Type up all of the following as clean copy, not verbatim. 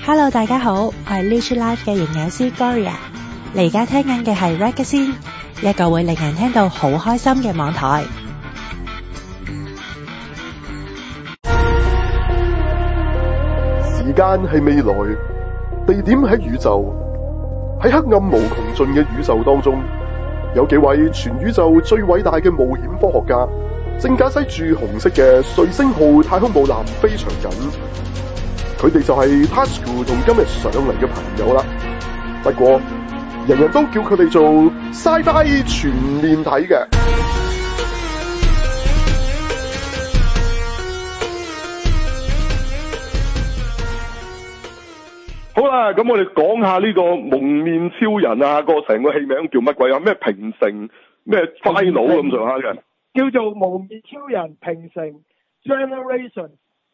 Hello， 大家好，我係 Leech Life 嘅營養師 Gloria。你而家聽緊嘅係 Ragazine， 一個會令人聽到好開心嘅網台。 時間係未來，地點喺宇宙，喺黑暗無窮盡嘅宇宙當中，有幾位全宇宙最偉大嘅冒險科學家，正駕駛住紅色嘅瑞星號太空母艦飛翔緊。佢哋就係 Tasuku 同今日上嚟嘅朋友啦。不過，人人都叫佢哋做 Sci-Fi 全面睇嘅。好啦，咁我哋講下呢個蒙面超人啊，個成個戲名叫乜鬼啊？咩平成咩 Final 咁上下嘅， 叫做蒙面超人平成 Generation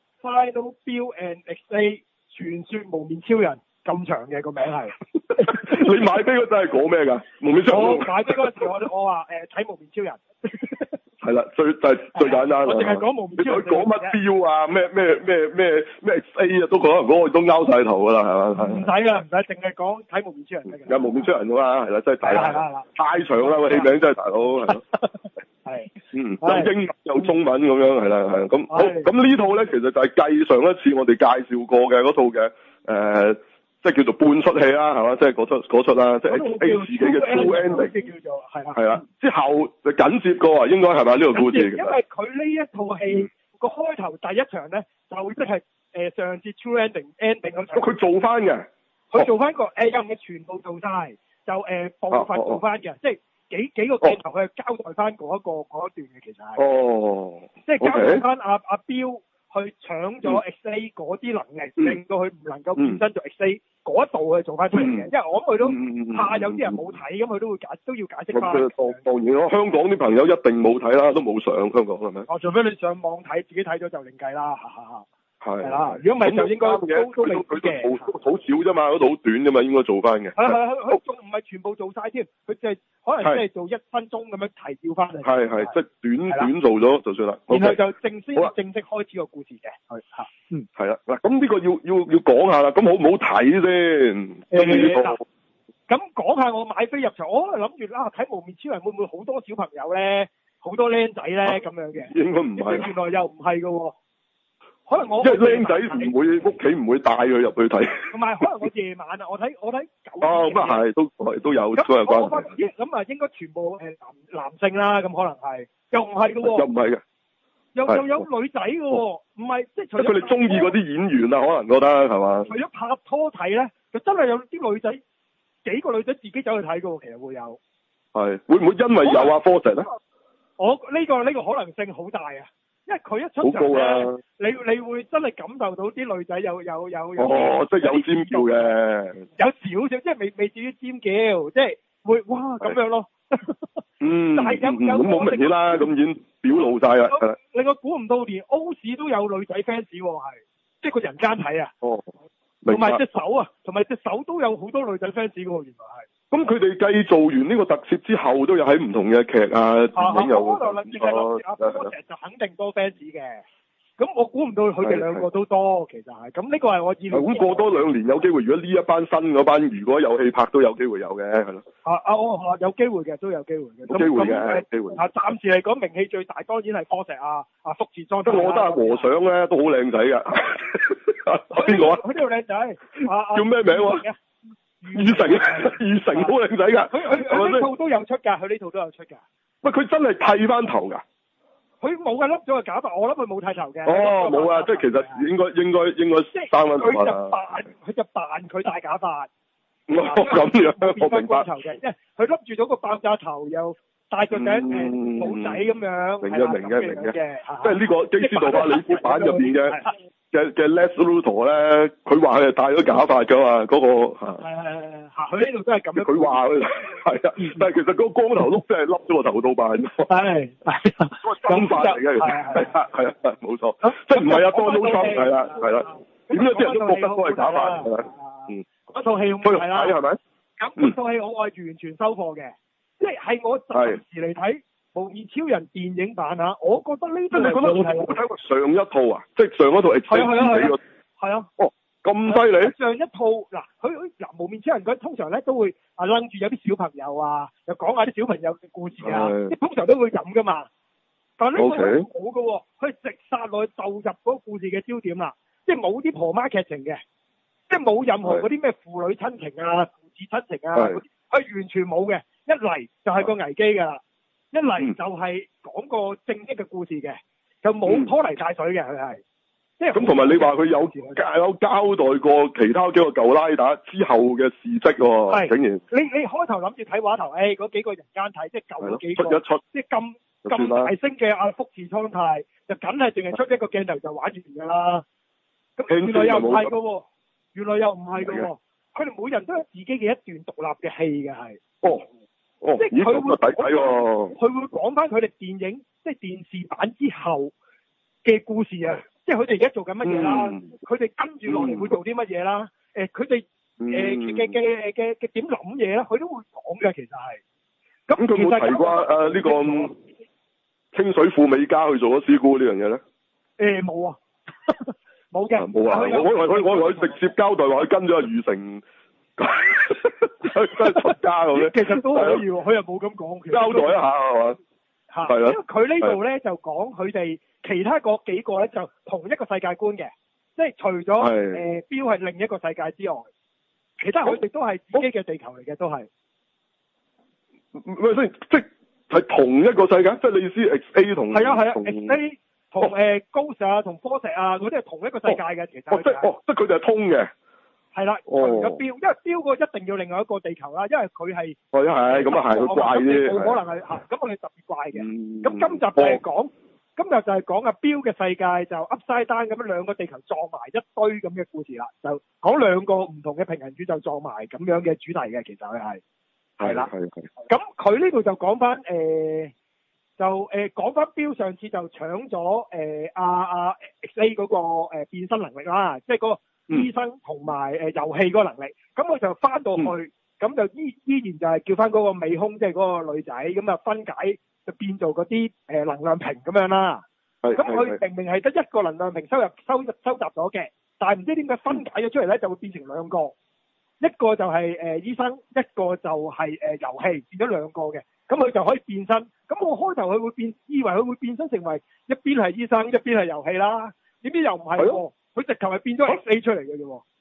Final Bill and XA 傳說蒙面超人，咁長嘅個名係。 你買飛嗰陣係講咩㗎？蒙面超人。 我買飛嗰陣時我話睇蒙面超人。 係啦，最簡單。 我淨係講蒙面超人。 你講乜標啊？咩 XA 啊？都可能嗰個都拗晒頭㗎啦，係嘛？ 唔使㗎，唔使，淨係講睇蒙面超人得㗎。 有蒙面超人㗎嘛？係啦，真係大。 係啦。 太長啦個戲名真係大佬。 係。 有英文有中文咁樣係啦，係咁好咁呢套咧，其實就係繼上一次我哋介紹過嘅嗰套嘅即係叫做半出戲啦，係嘛？即係嗰出啦，即係 XA 自己嘅 True Ending 叫做係啦。 係啦，之後就緊接過啊，應該係咪呢個故事？ 因為佢呢一套戲個開頭第一場咧，就即係上次 True Ending 咁。 佢做翻嘅。 佢做翻個又唔係全部做晒，就部分做翻嘅，即係幾個鏡頭佢係交代翻嗰一段嘅，其實係。即係交代翻阿標去搶咗 XA 嗰啲能力，令到佢唔能夠變身做 XA 嗰一度去做翻出嚟嘅。因為我諗佢都怕有啲人冇睇，咁佢都要解釋翻。 當然，香港啲朋友一定冇睇啦，都冇上香港係咪？ 除非你上網睇，自己睇咗就另計啦。係啦，如果唔係就應該都未嘅， 好少啫嘛，嗰度好短啫嘛，應該做翻嘅。 佢仲唔係全部做晒添，佢就係可能即係做1分鐘咁樣提調翻嚟。係， 即係短做咗就算啦。 然後就正式開始個故事嘅。 係啦，嗱咁呢個要講下啦，咁好唔好睇先？ 咁講下我買飛入場，我諗住睇蒙面超人會唔會好多小朋友咧，好多僆仔咧咁樣嘅？ 應該唔係。 原來又唔係㗎喎。可能我即係僆仔唔會屋企唔會帶佢入去睇， 同埋可能我夜晚啊，我睇9點。 咁啊係，都有關係。 咁啊應該全部男性啦，咁可能係，又唔係嘅喎。 又唔係嘅。 又有女仔嘅喎，唔係即係除咗佢哋中意嗰啲演員啊，可能覺得係嘛？ 除咗拍拖睇咧，就真係有啲女仔，幾個女仔自己走去睇嘅喎，其實會有。係會唔會因為有阿 Force 咧？ 我呢個可能性好大啊！因為佢一出場咧，你會真係感受到啲女仔有即係有尖叫嘅， 有少少，即係未至於尖叫，即係會哇咁樣咯。但係有咁好明顯啦，咁已經表露晒啦。 令我估唔到連歐市都有女仔 fans 喎，係即係個人間睇啊。同埋隻手啊，同埋隻手都有好多女仔 fans 嘅喎，原來係。咁佢哋繼做完呢個特攝之後，都有喺唔同嘅劇啊、電影又我嗰度諗住阿波就肯定多 fans 嘅。咁我估唔到佢哋兩個都多，其實係。咁呢個係我意料。咁過多2年有機會，如果呢一班新嗰班如果有戲拍，都有機會有嘅，係咯。 有機會嘅，都有機會嘅。 有機會嘅，機會。 暫時嚟講，名氣最大當然係波石福士裝。 我覺得阿和尚咧都好靚仔㗎。邊個啊？ 佢呢度靚仔。 叫咩名喎？余成好靚仔㗎。 佢呢套都有出㗎，佢呢套都有出㗎。 喂，佢真係剃翻頭㗎？ 佢冇㗎，笠咗個假髮，我諗佢冇剃頭嘅。 冇啊，即係其實應該生翻頭啦。佢就扮佢戴假髮。 咁樣，我明白。 因為佢笠住咗個爆炸頭，又戴個頂帽仔咁樣。 明嘅。即係呢個基斯杜化里斯版入邊嘅 Les Luthor 咧，佢話佢係戴咗假髮㗎嘛，嗰個。 佢呢度都係咁樣。 佢話係啊，但係其實嗰個光頭碌真係笠咗個頭套扮。係。真髮嚟嘅，係啊，冇錯。即係唔係Donald Trump 係啦。點解啲人都覺得都係假髮係咪？ 嗰套戲好睇啦， 係咪？ 咁嗰套戲我係完全收貨嘅，即係我暫時嚟睇《蒙面超人》電影版啊，我覺得呢套係我睇過上一套啊，即係上一套係係啊。 咁犀利？ 上一套嗱，佢無面超人佢通常咧都會楞住有啲小朋友啊，又講下啲小朋友嘅故事啊，即通常都會咁噶嘛。但係呢套冇噶喎，佢直殺落去就入嗰個故事嘅焦點啦，即係冇啲婆媽劇情嘅，即係冇任何嗰啲咩父女親情啊、父子親情啊，佢完全冇嘅。一嚟就係個危機㗎啦，一嚟就係講個正經嘅故事嘅，就冇拖泥帶水嘅佢係。 咁同埋你話佢有交代過其他幾個舊拉打之後嘅事蹟喎，竟然你開頭諗住睇畫頭，嗰幾個人間睇，即係舊嗰幾個， 出一出， 即係咁大聲嘅阿福士蒼太，就梗係淨係出一個鏡頭就玩完㗎啦。咁原來又唔係㗎喎，佢哋每人都有自己嘅一段獨立嘅戲嘅係。即係佢會講翻佢哋電影即係電視版之後嘅故事啊！即係佢哋而家做緊乜嘢啦？佢哋跟住落嚟會做啲乜嘢啦？佢哋嘅點諗嘢啦？佢都會講嘅，其實係。 咁佢冇提過呢個清水富美加去做咗師姑呢樣嘢咧？ 冇啊，冇嘅。 冇啊！我直接交代話佢跟咗阿余成，真係出家咁咧。 其實都可以喎，佢又冇咁講。 交代一下係嘛？係啦。因為佢呢度咧就講佢哋。其他嗰幾個咧就同一個世界觀嘅，即係除咗標係另一個世界之外，其他佢哋都係自己嘅地球嚟嘅，都係。 唔係即係同一個世界，即係你意思 XA 同係啊 XA 同Ghost 啊同科石啊嗰啲係同一個世界嘅，其實。即係佢哋係通嘅。係啦，除咗標，因為標個一定要另外一個地球啦，因為佢係。 係咁啊係，佢怪啲。 冇可能係咁佢特別怪嘅。咁今集就係講。今日就係講阿標嘅世界就 upside down 咁樣兩個地球撞埋一堆咁嘅故事啦，就講兩個唔同嘅平行宇宙撞埋咁樣嘅主題嘅，其實佢係啦。咁佢呢度就講翻講翻標上次就搶咗阿 XA 嗰個變身能力啦，即係嗰個醫生同埋遊戲嗰個能力。咁佢就翻到去，咁就依然就係叫翻嗰個美空，即係嗰個女仔咁啊分解。就變做嗰啲能量瓶咁樣啦，咁佢明明係得一個能量瓶收集咗嘅，但係唔知點解分解咗出嚟咧就會變成兩個，一個就係醫生，一個就係遊戲，變咗兩個嘅，咁佢就可以變身。咁我開頭佢會以為佢會變身成為一邊係醫生，一邊係遊戲啦，點知又唔係喎，佢直頭係變咗 XA 出嚟嘅啫喎。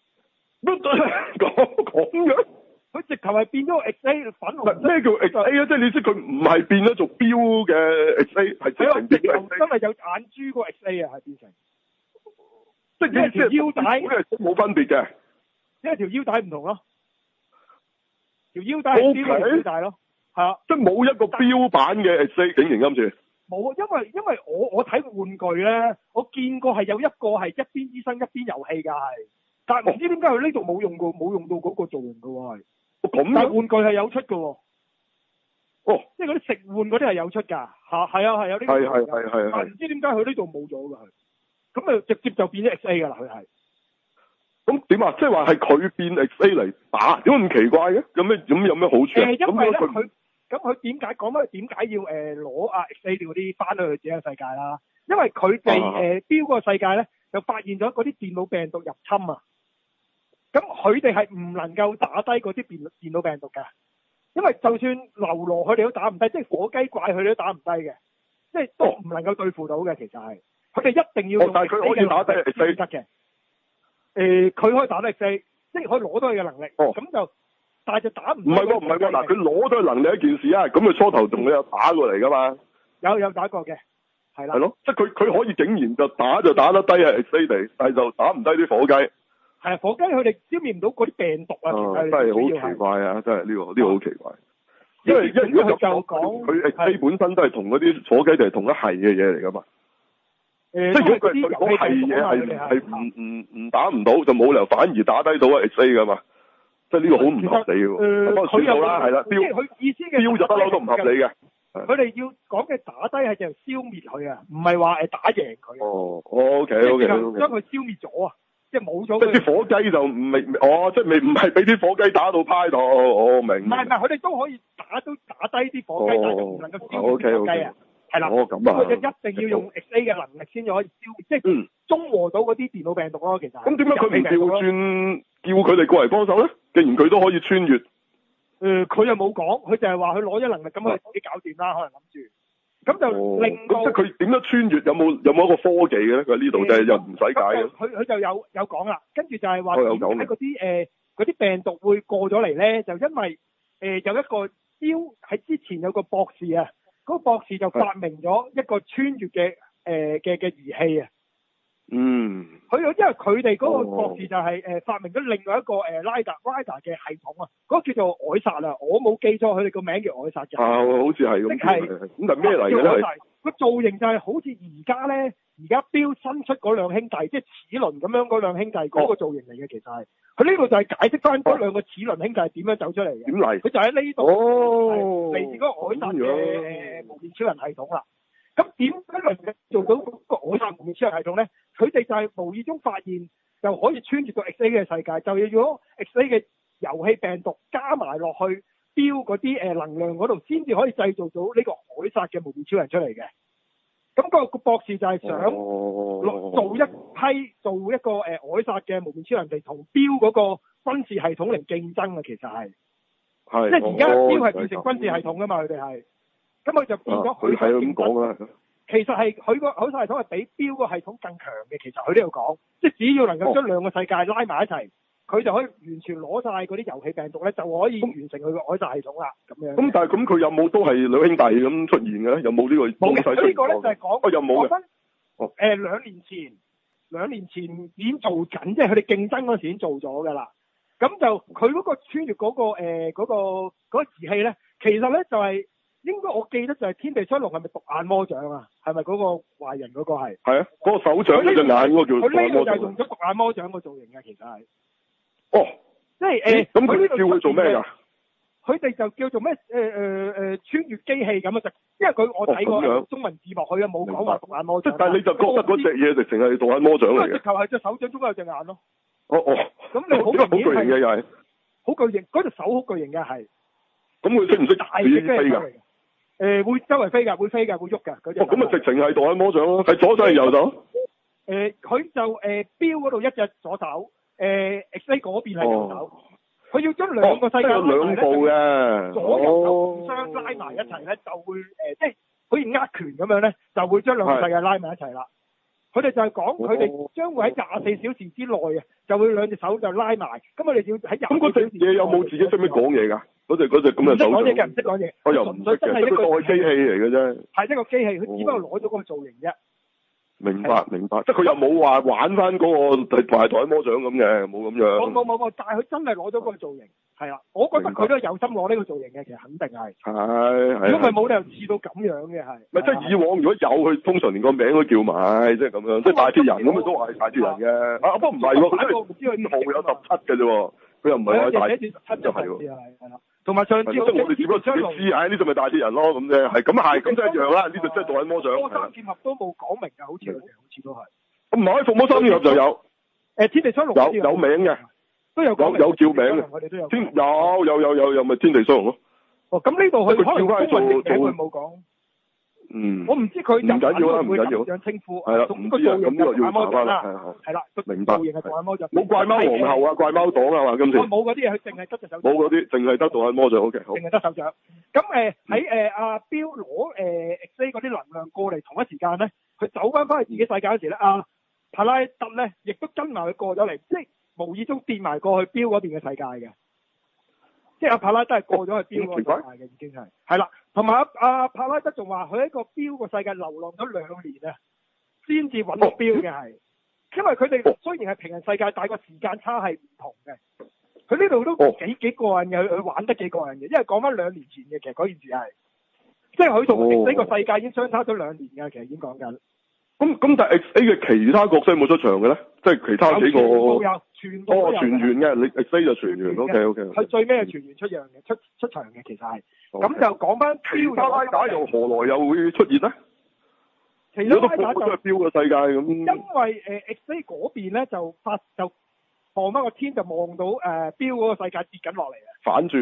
咁樣？佢直頭係變咗 XA 粉紅。 咩叫 XA 啊？即係你知佢唔係變咗做標嘅 XA， 係直情變 XA。 真係有眼珠個 XA 啊，係變成。 即係條腰帶冇分別嘅。 因為條腰帶唔同咯。條腰帶係標嘅腰帶咯。係啊。即係冇一個標版嘅 XA，竟然今次。冇啊，因為我睇玩具咧，我見過係有一個係一邊醫生一邊遊戲㗎係，但係唔知點解佢呢度冇用到嗰個造型㗎喎係。但係玩具係有出㗎喎，即係嗰啲食玩嗰啲係有出㗎，係啊有呢個，係，但係唔知點解佢呢度冇咗㗎，咁啊直接就變咗 XA 㗎啦佢係。 咁點啊？即係話係佢變 XA 嚟打，點解咁奇怪嘅？有咩好處啊？ 因為咧佢點解講翻點解要攞阿 XA 嗰啲翻去佢自己嘅世界啦？因為佢哋標個世界咧就發現咗嗰啲電腦病毒入侵啊。咁佢哋係唔能夠打低嗰啲電腦病毒㗎，因為就算流羅佢哋都打唔低，即係火雞怪佢哋都打唔低嘅，即係都唔能夠對付到嘅。其實係，佢哋一定要用 XA 但係佢可以打低 XA 得嘅。佢可以打低 XA，即係可以攞到佢嘅能力。咁就，但係就打唔。唔係喎， 嗱，佢攞到佢能力一件事啊，咁佢初頭仲有打過嚟㗎嘛？ 有打過嘅，係啦。 係咯，即係佢可以竟然就打得低係 XA 地，但係就打唔低啲火雞。 係啊，火雞佢哋消滅唔到嗰啲病毒啊， 真係好奇怪啊！真係呢個好奇怪，因為如果就講佢 XA 本身都係同嗰啲火雞就係同一係嘅嘢嚟噶嘛。即係如果佢講係嘢係唔打唔到，就冇理由反而打低到 XA 噶嘛。即係呢個好唔合理嘅。不過算數啦，係啦， 佢意思嘅標就不嬲都唔合理嘅。 佢哋要講嘅打低係就消滅佢啊，唔係話打贏佢。 OK， 將佢消滅咗啊！即係冇咗， 即係啲火雞就即係唔係俾啲火雞打到派度，我明。唔係， 佢哋都可以打低啲火雞，但係唔能夠消滅火雞啊。 係啦。 咁啊。 佢就一定要用 XA 嘅能力先至可以即係中和到嗰啲電腦病毒咯。其實。咁點解佢唔調轉叫佢哋過嚟幫手咧？既然佢都可以穿越。 佢又冇講，佢就係話佢攞咗能力，咁佢自己搞掂啦，可能諗住。咁就令到。咁即係佢點樣穿越？有冇一個科技嘅咧？佢呢度就係又唔使解嘅。 佢就有講啦，跟住就係話點解嗰啲病毒會過咗嚟咧？就因為有一個喺之前有個博士啊，嗰個博士就發明咗一個穿越嘅儀器啊。因為佢哋嗰個博士就係發明咗另外一個Rider 嘅系統啊，嗰個叫做凱撒啊，我冇記錯佢哋個名叫凱撒嘅。好似係咁。咁係咩嚟嘅咧？個造型就係好似而家標新出嗰兩兄弟，即係齒輪咁樣嗰兩兄弟嗰個造型嚟嘅，其實係。佢呢度就係解釋翻嗰兩個齒輪兄弟係點樣走出嚟嘅。點嚟？佢就喺呢度。嚟自嗰個凱撒嘅無面超人系統啦。咁點解能夠做到嗰個凱撒無面超人系統咧？佢哋就係無意中發現就可以穿越到 XA 嘅世界，就要咗 XA 嘅遊戲病毒加埋落去標嗰啲能量嗰度，先至可以製造到呢個凱撒嘅無面超人出嚟嘅。咁個博士就係想做一個凱撒嘅無面超人嚟同標嗰個軍事系統嚟競爭啊，其實係。係。即係而家標係變成軍事系統噶嘛，佢哋係。咁佢就變咗佢係咁講啦。其實係佢個凱撒系統係比標個系統更強嘅，其實佢呢度講，即係只要能夠將兩個世界拉埋一齊，佢就可以完全攞晒嗰啲遊戲病毒咧，就可以完成佢個凱撒系統啦，咁樣。咁但係咁佢有冇都係兩兄弟咁出現嘅咧？有冇呢個？冇嘅，呢個咧就係講。有冇嘅。兩年前已經做緊，即係佢哋競爭嗰時已經做咗㗎啦。咁就佢嗰個穿越嗰個儀器咧，其實咧就係。應該我記得就係天地雙龍係咪獨眼魔掌啊？係咪嗰個壞人嗰個係？係啊，嗰個手掌隻眼嗰個叫獨眼魔掌。佢呢度就係用咗獨眼魔掌個造型嘅，其實係。哦，即係咁佢叫佢做咩㗎？佢哋就叫做咩？穿越機器咁啊！就因為我睇過中文字幕，佢啊冇講話獨眼魔掌。但係你就覺得嗰隻嘢直情係獨眼魔掌嚟嘅。直頭係隻手掌中間有隻眼咯。咁你好巨型嘅又係。好巨型，嗰隻手好巨型嘅係。咁佢識唔識大隻飛㗎？會周圍飛㗎，會飛㗎，會喐㗎嗰隻。咁啊，直情係獨眼魔掌咯，係左手定右手？佢就標嗰度一隻左手，XA 嗰邊係右手。佢要將兩個世界有兩部嘅，左右手互相拉埋一齊咧，就會即係好似握拳咁樣咧，就會將兩個世界拉埋一齊啦。佢哋就係講，佢哋將會喺24小時之內啊，就會兩隻手就拉埋。咁我哋要喺24小時。咁嗰隻嘢有冇自己識唔識講嘢㗎？嗰隻咁嘅手。唔識講嘢嘅，唔識講嘢。我又唔識嘅，真係一個機器嚟嘅啫。係一個機器，佢只不過攞咗嗰個造型啫。明白，明白。即係佢又冇話玩翻嗰個大台魔掌咁嘅，冇咁樣。冇，但係佢真係攞咗嗰個造型。係啊，我覺得佢都有心攞呢個造型嘅，其實肯定係。係。如果唔係冇理由似到咁樣嘅係。咪即係以往如果有佢，通常連個名都叫埋，即係咁樣，即係大鐵人咁，佢都話係大鐵人嘅。不過唔係喎，佢號有17嘅啫喎，佢又唔係話大。17就係喎。係啦。同埋上次我哋只不過自己知，呢度咪大鐵人咯咁啫，係咁係，咁就一樣啦。呢度真係獨眼魔掌。魔三劍俠都冇講明㗎，好似都係。唔係，伏魔三劍俠就有。天地雙龍有名嘅，都有有叫名嘅。我哋都有有咪天地雙龍咯。哦，咁呢度佢可能中文名佢冇講。我唔知佢唔緊要啦，唔緊要。稱呼係啦，唔知啊，咁呢個要查翻啦。係啦，明白。冇怪貓皇后啊，怪貓黨啊嘛，今次。冇嗰啲嘢，佢淨係得隻手掌。冇嗰啲，淨係得獨眼魔掌。OK，好。淨係得手掌。咁喺阿彪攞XA 嗰啲能量過嚟同一時間咧，佢走翻去自己世界嗰時咧，阿帕拉德咧亦都跟埋佢過咗嚟，即係無意中跌埋過去彪嗰邊嘅世界嘅。即係阿帕拉德係過咗去彪嗰個世界嘅，已經係。係啦。同埋阿帕拉德仲話佢喺個標個世界流浪咗2年啊，先至揾到標嘅係，因為佢哋雖然係平行世界，但係個時間差係唔同嘅。佢呢度都幾過癮嘅，佢玩得幾過癮嘅，因為講翻2年前嘅，其實嗰件事係，即係佢同 XA 個世界已經相差咗2年嘅，其實已經講緊。咁但係 XA 嘅其他角色有冇出場嘅咧？即係其他幾個有全部全員嘅，你 XA 就全員 OK。佢最尾係全員出場嘅，其實係。咁就講翻其他拉打又何來又會出現咧？其他拉打就係標嘅世界咁。因為XA 嗰邊咧就望翻個天就望到標嗰個世界跌緊落嚟啊！反轉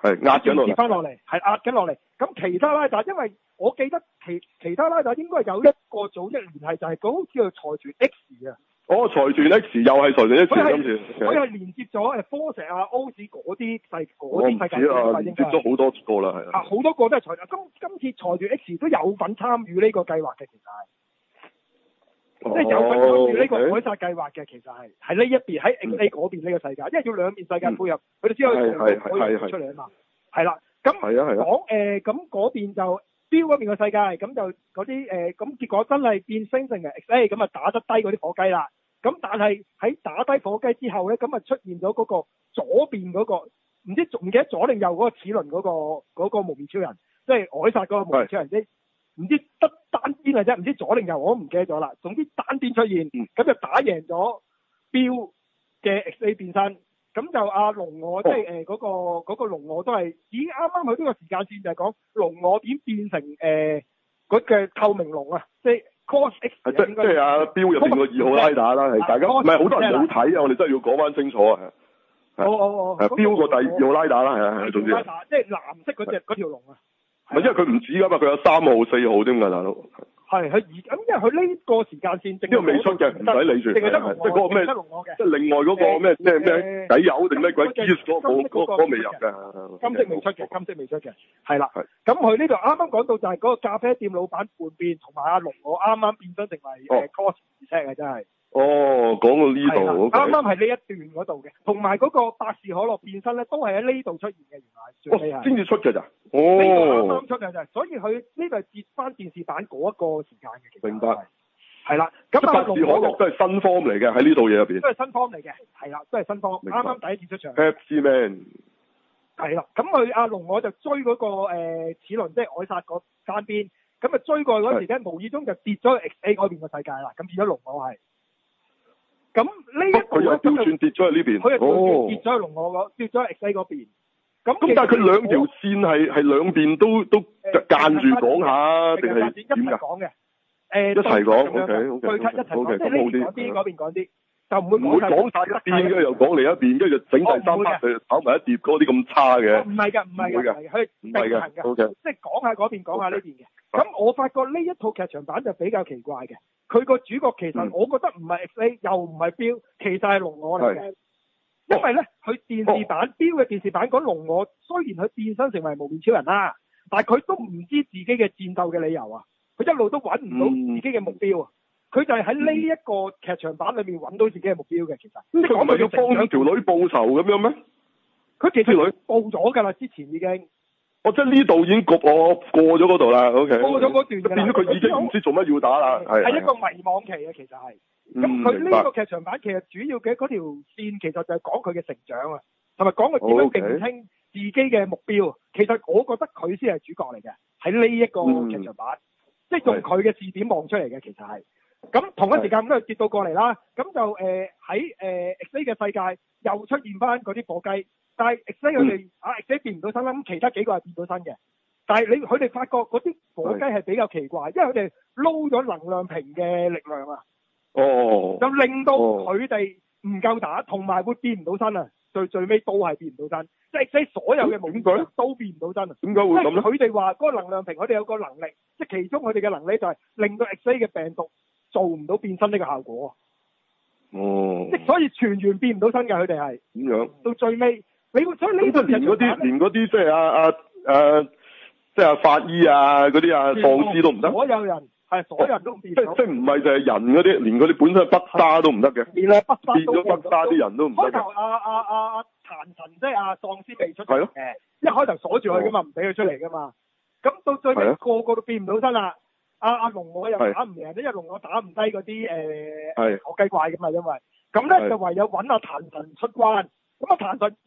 係壓緊落嚟， 跌翻落嚟，係壓緊落嚟。咁其他拉打，因為我記得其他拉打應該有一個組織聯繫，就係嗰個叫做財團 X 啊。 哦，財團 X 又係財團 X 今次， 佢係連接咗科石啊、歐子嗰啲世界我唔知啊，連接咗好多個啦，係啊。 好多個都係財團。今次財團 X 都有份參與呢個計劃嘅，其實係。即係有份參與呢個凱撒計劃嘅，其實係呢一邊喺 XA 嗰邊呢個世界，因為要兩邊世界配合，佢哋先可以出嚟啊嘛。係啦，咁講咁嗰邊就標嗰邊個世界，咁就嗰啲咁結果真係變星成嘅 XA，咁啊打得低嗰啲火雞啦。咁但係喺打低火雞之後咧，咁啊出現咗嗰個左邊嗰個唔記得左定右嗰個齒輪嗰個無面超人，即係凱撒嗰個無面超人啫。唔知得單邊嘅啫，唔知左定右我都唔記得咗啦。總之單邊出現，咁就打贏咗標嘅 XA 變身。咁就阿龍我即係嗰個龍我都係已經啱啱去呢個時間線，就係講龍我點變成嗰嘅透明龍啊，即係 Cos X。即係阿標入邊個2號拉打啦，係大家唔係好多人冇睇啊，我哋真係要講翻清楚啊。係標個第2號拉打啦，係啊，總之。拉打即係藍色嗰條龍啊。 唔係，因為佢唔止㗎嘛，佢有3號、4號添㗎，大佬。係佢因為佢呢個時間線呢個未出嘅，唔使理住。淨係得龍，即係嗰個咩？即係另外嗰個咩底友定咩鬼 Gears 嗰個未入嘅。 金色未出嘅，係啦。咁佢呢度啱啱講到就係嗰個咖啡店老闆叛變，同埋阿龍我啱啱變身成為Cos X啊，真係。 哦，講到呢度， 啱啱係呢一段嗰度嘅，同埋嗰個百事可樂變身咧，都係喺呢度出現嘅，原來。 先至出嘅咋？ 呢個啱啱出嘅咋，所以佢呢個係接翻電視版嗰一個時間嘅。其實明白。 係啦，咁百事可樂都係新 form 嚟嘅，喺呢度嘢入邊。 都係新 form 嚟嘅，係啦，都係新 form。啱啱第一次出場。 Pepsi Man。 係啦，咁佢阿龍我就追嗰個齒輪，即係凱撒嗰間邊，咁啊追過去嗰時咧，無意中就跌咗去 XA 嗰邊個世界啦，咁變咗龍我係。咁呢一佢又調轉跌咗去呢邊， 佢又跌咗去龍我跌咗去 XA 嗰邊。 咁但係佢兩條線係兩邊都間住講下，定係點㗎？ 一齊講嘅， 一齊講 ，OK， 對一齊講，即係呢邊講啲，嗰邊講啲，就唔會講晒一邊，跟住又講另一邊，跟住整第三 part 就炒埋一碟嗰啲咁差嘅。 唔係㗎，佢並行㗎，即係講下嗰邊，講下呢邊嘅。咁我發覺呢一套劇場版就比較奇怪嘅，佢個主角其實我覺得唔係 XA，又唔係標，其實係龍我嚟嘅。因為咧，佢電視版標嘅電視版講龍我，雖然佢變身成為無面超人啦，但係佢都唔知自己嘅戰鬥嘅理由啊，佢一路都揾唔到自己嘅目標啊，佢就係喺呢一個劇場版裏面揾到自己嘅目標嘅，其實。 咁佢唔係要幫條女報仇咁樣咩？ 佢其實女報咗㗎啦，之前已經。 即係呢度已經過咗嗰度啦 ，OK。過咗嗰段㗎啦。 變咗佢已經唔知做乜要打啦，係。 係一個迷惘期啊，其實係。咁佢呢個劇場版其實主要嘅嗰條線其實就係講佢嘅成長啊，同埋講佢點樣定清自己嘅目標。其實我覺得佢先係主角嚟嘅，喺呢一個劇場版，即係用佢嘅視點望出嚟嘅，其實係。咁同一時間咁就接到過嚟啦，咁就喺XA 嘅世界又出現翻嗰啲火雞，但係 XA 佢哋XA 變唔到身啦，咁其他幾個係變到身嘅。但係佢哋發覺嗰啲火雞係比較奇怪，因為佢哋撈咗能量瓶嘅力量啊。就令到佢哋唔夠打，同埋會變唔到身啊！最尾都係變唔到身，即係所有嘅武器都變唔到身啊！ 點解會咁咧？ 佢哋話嗰個能量瓶，佢哋有個能力，即係其中佢哋嘅能力就係令到 XA 嘅病毒做唔到變身呢個效果。即所以全員變唔到身㗎，佢哋係咁樣。到最尾，所以呢度連嗰啲即係即係法醫啊，嗰啲喪屍都唔得。 所有人。係所有人都變到， 即係唔係就係人嗰啲，連嗰啲本身北沙都唔得嘅，變咗北沙啲人都唔得。開頭阿殘神即係阿喪屍未出嚟嘅，一開頭鎖住佢噶嘛，唔俾佢出嚟噶嘛。咁到最尾個個都變唔到身啦。阿龍我又打唔贏，因為龍我打唔低嗰啲火雞怪噶嘛，因為咁咧就唯有揾阿殘神出關。咁阿殘神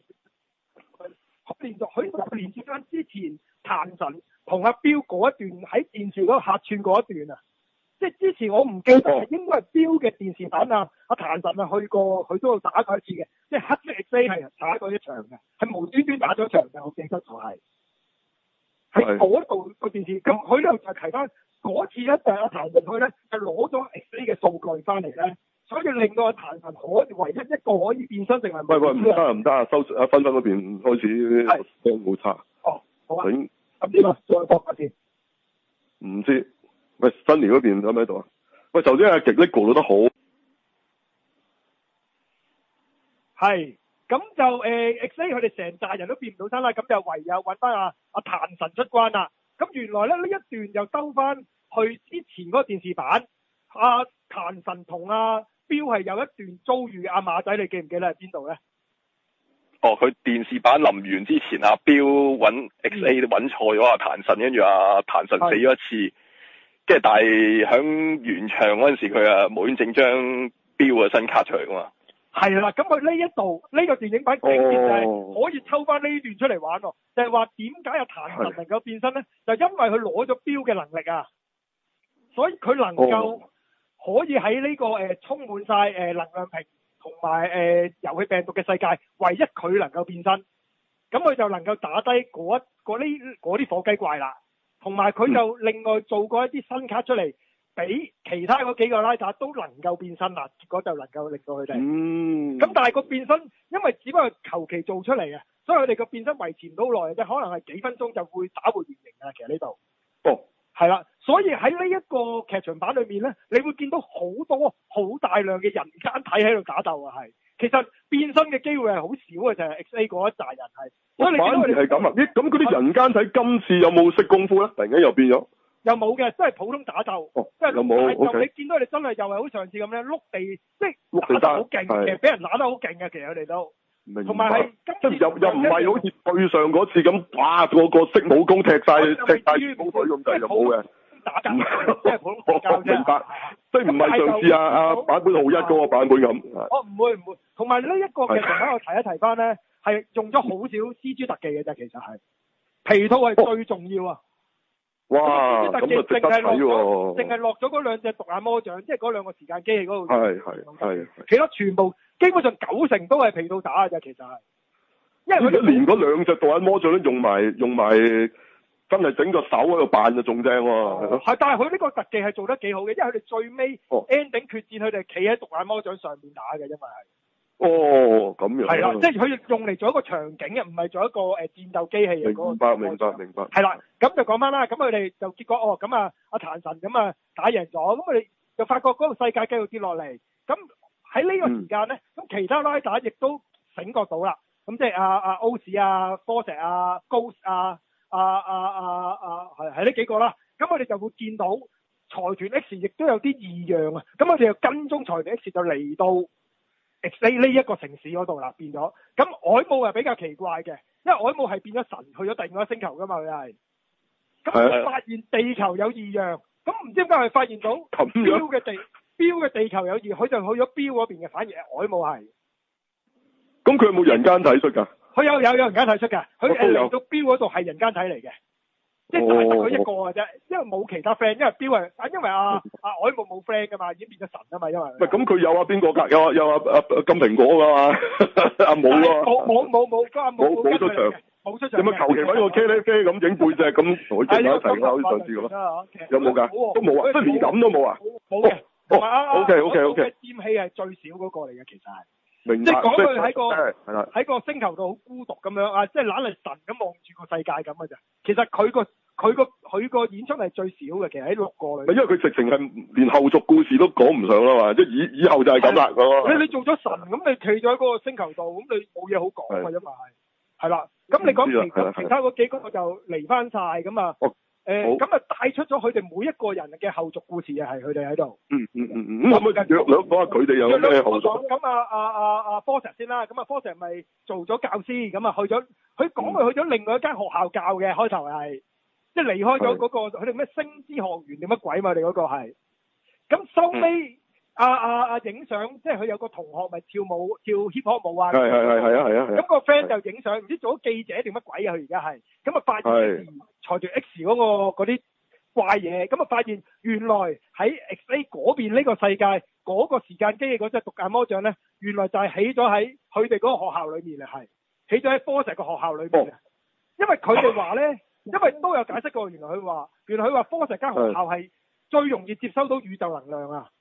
佢連接翻之前殘神同阿標嗰一段喺電視嗰度客串嗰一段啊，即係之前我唔記得係應該係標嘅電視版啊，阿譚神啊去過佢都度打過一次嘅，即係黑色 XA 係打過一場嘅，係無端端打咗一場嘅，我記得就係喺嗰度個電視，咁佢咧就提翻嗰次咧就阿譚神去咧就攞咗 XA 嘅數據翻嚟咧， 所以令到阿譚神唯一一個可以變身成為喂，唔得啊！收阿芬芬嗰邊開始聲好差。 哦，好啊。 咁點啊？再播下先。 唔知，喂，Sunny嗰邊喺咪喺度啊？喂，頭先阿極力過到得好。 係，咁就X-A 佢哋成扎人都變唔到身啦，咁就唯有揾翻阿譚神出關啦。咁原來咧呢一段又兜翻去之前嗰個電視版，阿譚神同阿標係有一段遭遇阿馬仔，你記唔記得喺邊度咧？ 哦，佢電視版臨完之前，阿標揾 X-A 揾錯咗阿譚神，跟住阿譚神死咗一次，跟住但係響原唱嗰陣時，佢啊無端整張標嘅新卡出嚟噶嘛。係啦，咁佢呢一度呢個電影版竟然就係可以抽翻呢段出嚟玩喎，就係話點解阿譚神能夠變身咧？就因為佢攞咗標嘅能力啊，所以佢能夠可以喺呢個充滿晒能量瓶同埋遊戲病毒嘅世界，唯一佢能夠變身，咁佢就能夠打低嗰啲火雞怪啦，同埋佢就另外做過一啲新卡出嚟。俾其他嗰幾個拉打都能夠變身啦，結果就能夠令到佢哋。咁但係個變身，因為只不過求其做出嚟嘅，所以佢哋個變身維持唔到耐嘅啫，可能係幾分鐘就會打回原形㗎啦。其實呢度。係啦，所以喺呢一個劇場版裏面咧，你會見到好多好大量嘅人間體喺度打鬥啊，係。其實變身嘅機會係好少嘅，就係 X-A 嗰一紮人係。所以你反而係咁啊？咦，咁嗰啲人間體今次有冇識功夫咧？突然間又變咗？又冇嘅，真係普通打鬥，即係碌地就你見到你真係又係好上次咁咧，碌地即係打得好勁嘅，俾人打得好勁嘅，其實佢哋都，同埋係今次又唔係好似對上嗰次咁，哇個識武功踢晒武隊咁滯就冇嘅，打架即係普通打交啫。明白，即係唔係上次阿版本浩一嗰個版本咁。哦，唔會，同埋呢一個劇場版我提一提翻咧，係用咗好少 CG 特技嘅啫，其實係皮套係最重要啊。哇！咁啊，值得睇喎！淨係落咗嗰兩隻獨眼魔掌，即係嗰兩個時間機器嗰度。係。其他全部基本上90%都係皮套打嘅啫，其實係。因為佢連嗰兩隻獨眼魔掌都用埋，真係整個手喺度扮就仲正喎。係，但係佢呢個特技係做得幾好嘅，因為佢哋最尾 ending 決戰，佢哋企喺獨眼魔掌上面打嘅，因為係。哦，咁樣。係啦，即係佢用嚟做一個場景嘅，唔係做一個戰鬥機器嘅嗰個。明白。係啦，咁就講翻啦，咁佢哋就結果咁啊，阿譚神咁啊打贏咗，咁佢哋就發覺嗰個世界繼續跌落嚟，咁喺呢個時間咧，咁其他拉打亦都醒覺到啦，咁即係阿歐士啊、科石啊、Ghost 啊、係呢幾個啦，咁佢哋就會見到財團 X 亦都有啲異樣啊，咁佢哋就跟蹤財團 X 就嚟到X-A 呢一個城市嗰度啦，變咗。咁海姆係比較奇怪嘅，因為海姆係變咗神，去咗第二個星球噶嘛，佢係。咁佢發現地球有異樣，咁唔知點解佢發現到標嘅地球有異，佢就去咗標嗰邊嘅，反而海姆係。咁佢有冇人間體出㗎？佢有人間體出㗎，佢嚟到標嗰度係人間體嚟嘅。即係得佢一個嘅啫，因為冇其他 friend，因為標係因為阿海姆冇 friend 噶嘛，已經變咗神啊嘛，因為。唔係咁佢有邊個㗎？有阿金蘋果㗎嘛？阿冇啊。冇，阿冇出場。冇出場。有冇求其揾個茄喱啡咁整背脊咁同佢傾下一齊好似上次咁啊？有冇㗎？都冇啊，即係連咁都冇啊？冇嘅。同埋OK。尖氣係最少嗰個嚟嘅，其實係。明白。即係講佢喺個星球度好孤獨咁樣啊，即係懶係神咁望住個世界咁嘅啫。其實佢個演出係最少嘅，其實喺6個裏。因為佢直情係連後續故事都講唔上啦嘛，即係以後就係咁啦。你做咗神咁，你企咗喺嗰個星球度，咁你冇嘢好講嘅，因為係啦。咁你講其他嗰幾個就離翻晒咁啊。咁啊帶出咗佢哋每一個人嘅後續故事啊，係佢哋喺度。咁可唔可以約講下佢哋有咩後續？咁阿科石先啦，咁啊科石咪做咗教師，咁啊佢講佢去咗另外一間學校教嘅，開頭係即係離開咗嗰個佢哋咩星之學園定乜鬼嘛？佢哋嗰個係。咁收尾阿影相，即係佢有個同學咪跳 hip hop 舞啊。係啊。咁個 friend 就影相，唔知做咗記者定乜鬼啊？佢而家係咁啊發現財團 X 嗰啲怪嘢，咁啊發現原來喺 X-A 嗰邊呢個世界嗰個時間機嘅嗰隻獨眼魔掌咧，原來就係起咗喺佢哋嗰個學校裏面啊，係起咗喺科石個學校裏面啊。因為佢哋話咧，因為都有解釋過，原來佢話科石間學校係最容易接收到宇宙能量啊。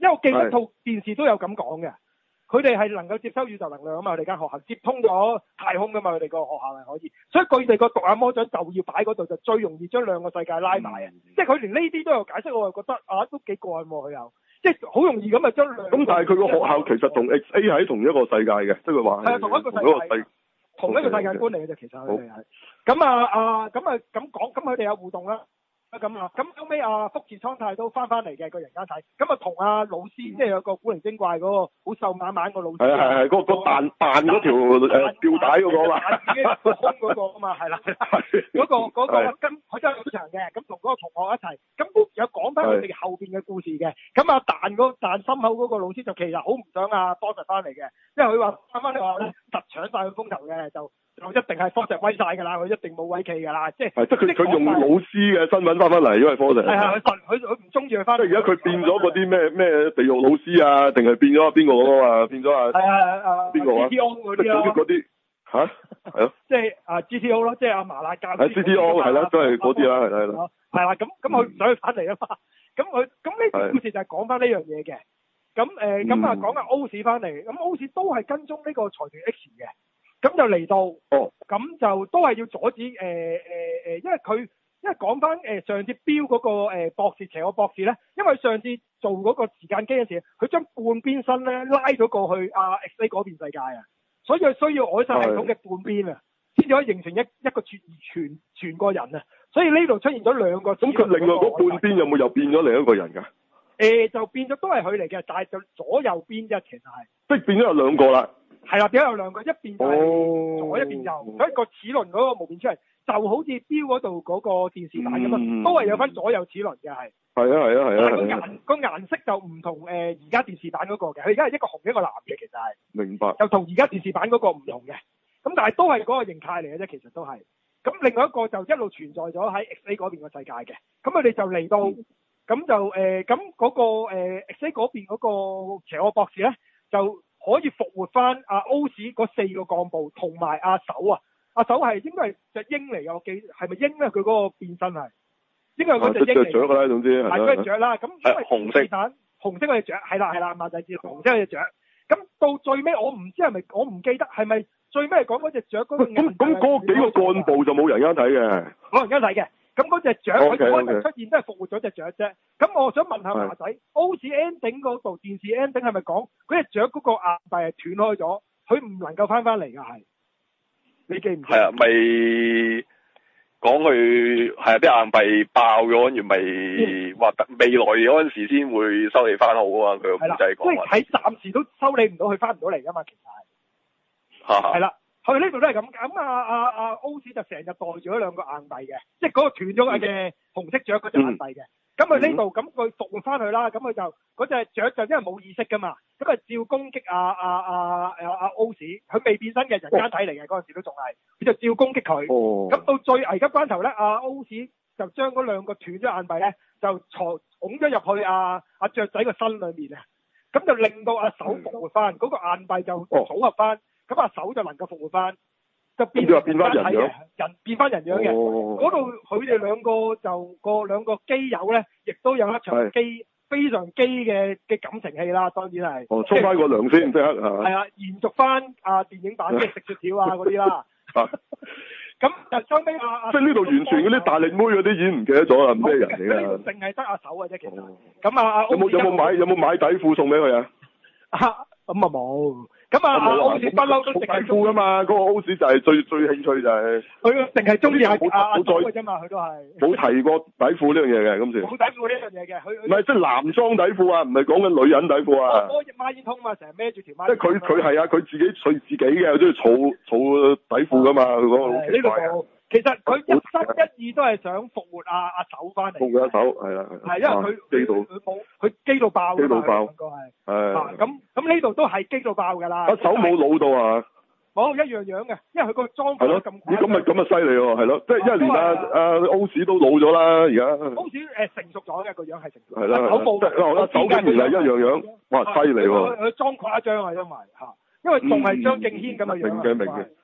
因為我記得套電視都有咁講嘅。佢哋係能夠接收宇宙能量啊嘛，佢哋間學校接通咗太空噶嘛，佢哋個學校係可以，所以佢哋個獨眼魔掌就要擺嗰度，就最容易將兩個世界拉埋啊！即係佢連呢啲都有解釋，我就覺得都幾過癮喎，佢又即係好容易咁啊將兩個。咁但係佢個學校其實同 XA 喺同一個世界嘅，即係佢話係同一個世界觀嚟嘅啫，其實佢哋係。咁講，咁佢哋有互動啦。咁後尾福士蒼太都翻嚟嘅個人間體，咁同老師即係有個古靈精怪嗰個好瘦蜢蜢個老師，係嗰個扮嗰條吊帶嗰個嘛，自己個胸嗰個啊嘛，係啦，嗰個跟佢真係好長嘅，咁同嗰個同學一齊，咁都有講翻佢哋後邊嘅故事嘅，咁彈心口嗰個老師就其實好唔想波實翻嚟嘅，因為佢話翻嚟話咧特搶晒佢風頭嘅就一定係科石威晒㗎啦，佢一定冇位企㗎啦，即係佢用老師嘅身份翻嚟，因為科石係佢唔中意佢翻。即係而家佢變咗嗰啲咩地獄老師啊，定係變咗邊個嗰個啊？變咗邊個啊 ？GTO 嗰啲嗰啲嚇係咯，即係GTO 咯，即係麻辣教。GTO 係啦，都係嗰啲啦，係啦。係啦，咁佢唔想佢翻嚟啊嘛，咁呢個故事就係講翻呢樣嘢嘅，咁講下 O 市翻嚟，咁 O 市都係跟蹤呢個財團 X 嘅。咁就嚟到，咁就都係要阻止因為講翻上次標嗰個博士邪惡博士咧，因為上次做嗰個時間機嘅時，佢將半邊身咧拉咗過去XA 嗰邊世界啊，所以佢需要外星系統嘅半邊啊，先至可以形成一個全個人啊，所以呢度出現咗兩個。咁佢另外嗰半邊有冇又變咗另一個人㗎？就變咗都係佢嚟嘅，但係就左右邊啫，其實係。即係變咗有兩個啦。係啦，變咗有兩個，一邊就係左，一邊右，所以個齒輪嗰個模變出嚟，就好似標嗰度嗰個電視版咁啊，都係有分左右齒輪嘅係。係啊。個顏色就唔同而家電視版嗰個嘅，佢而家係一個紅一個藍嘅，其實係。明白。就同而家電視版嗰個唔同嘅，咁但係都係嗰個形態嚟嘅啫，其實都係。咁另外一個就一路存在咗喺 XA 嗰邊個世界嘅，咁佢哋就嚟到，咁就咁嗰個XA 嗰邊嗰個邪惡博士咧就。可以復活翻歐市嗰4個幹部同埋阿手啊，阿手係應該係隻鷹嚟嘅，我記係咪鷹咧？佢嗰個變身係應該係嗰隻鷹嚟。雀啦，總之係嗰隻雀啦。咁因為紅色嗰隻雀係啦，馬仔知紅色嗰隻雀。咁到最尾我唔知係咪，我唔記得係咪最尾係講嗰隻雀嗰個。咁嗰幾個幹部就冇人間睇嘅。冇人間睇嘅。咁嗰隻雀佢開頭出現都係復活咗隻雀啫。咁我想問下華仔，歐視 ending 嗰度電視 ending 係咪講嗰隻雀嗰個硬幣係斷開咗，佢唔能夠翻嚟㗎？係你記唔記得？係啊，咪講佢係啊啲硬幣爆咗，跟住咪話未來嗰陣時先會收你翻好啊嘛，佢個故仔講。即係喺暫時都收你唔到，佢翻唔到嚟㗎嘛，其實係。係啦。佢呢度都係咁，咁歐市就成日袋住咗兩個硬幣嘅，即係嗰個斷咗嘅紅色雀嗰隻硬幣嘅。咁佢呢度咁佢復活翻去啦，咁佢就嗰隻雀就因為冇意識噶嘛，咁啊照攻擊歐市，佢未變身嘅人間體嚟嘅嗰陣時都仲係，佢就照攻擊佢。咁到最危急關頭咧，歐市就將嗰兩個斷咗硬幣咧，就拱咗入去雀仔個身裏面啊，咁就令到手復活翻，嗰個硬幣就組合翻。咁手就能夠復活翻，就變翻人樣，變翻人樣嘅。嗰度佢哋兩個就兩個基友咧，亦都有一場非常基嘅感情戲啦。當然係。沖翻個涼先，即刻係啊，延續翻電影版即係食雪條嗰啲啦。咁就收尾即係呢度完全嗰啲大力妹嗰啲已經唔記得咗啦，咩人嚟㗎？呢度淨係得阿手嘅啫，其實。咁有冇買底褲送俾佢啊？咁冇。咁歐市不嬲都淨係底褲噶嘛，嗰個歐市就係最興趣就係佢淨係中意阿手嘅啫嘛，佢都係冇提過底褲呢樣嘢嘅，今次冇底褲呢樣嘢嘅，佢唔係即係男裝底褲啊，唔係講緊女人底褲啊。我孖煙通嘛，成日孭住條孖煙。即係佢係啊，佢自己隨自己嘅，中意儲底褲噶嘛，佢講好奇怪。其實佢一心一意都係想復活阿手翻嚟。復活阿手係啦，係因為佢機到爆。機到爆。係。咁呢度都係機到爆㗎啦。阿手冇老到啊？冇一樣樣嘅，因為佢個裝備咁。咁啊犀利喎，係咯，即係因為連阿歐市都老咗啦，而家。歐市成熟咗嘅個樣係成熟。係啦。手冇。阿手竟然係一樣樣，哇犀利喎！佢裝誇張啊，因為仲係張敬軒咁嘅樣。明嘅。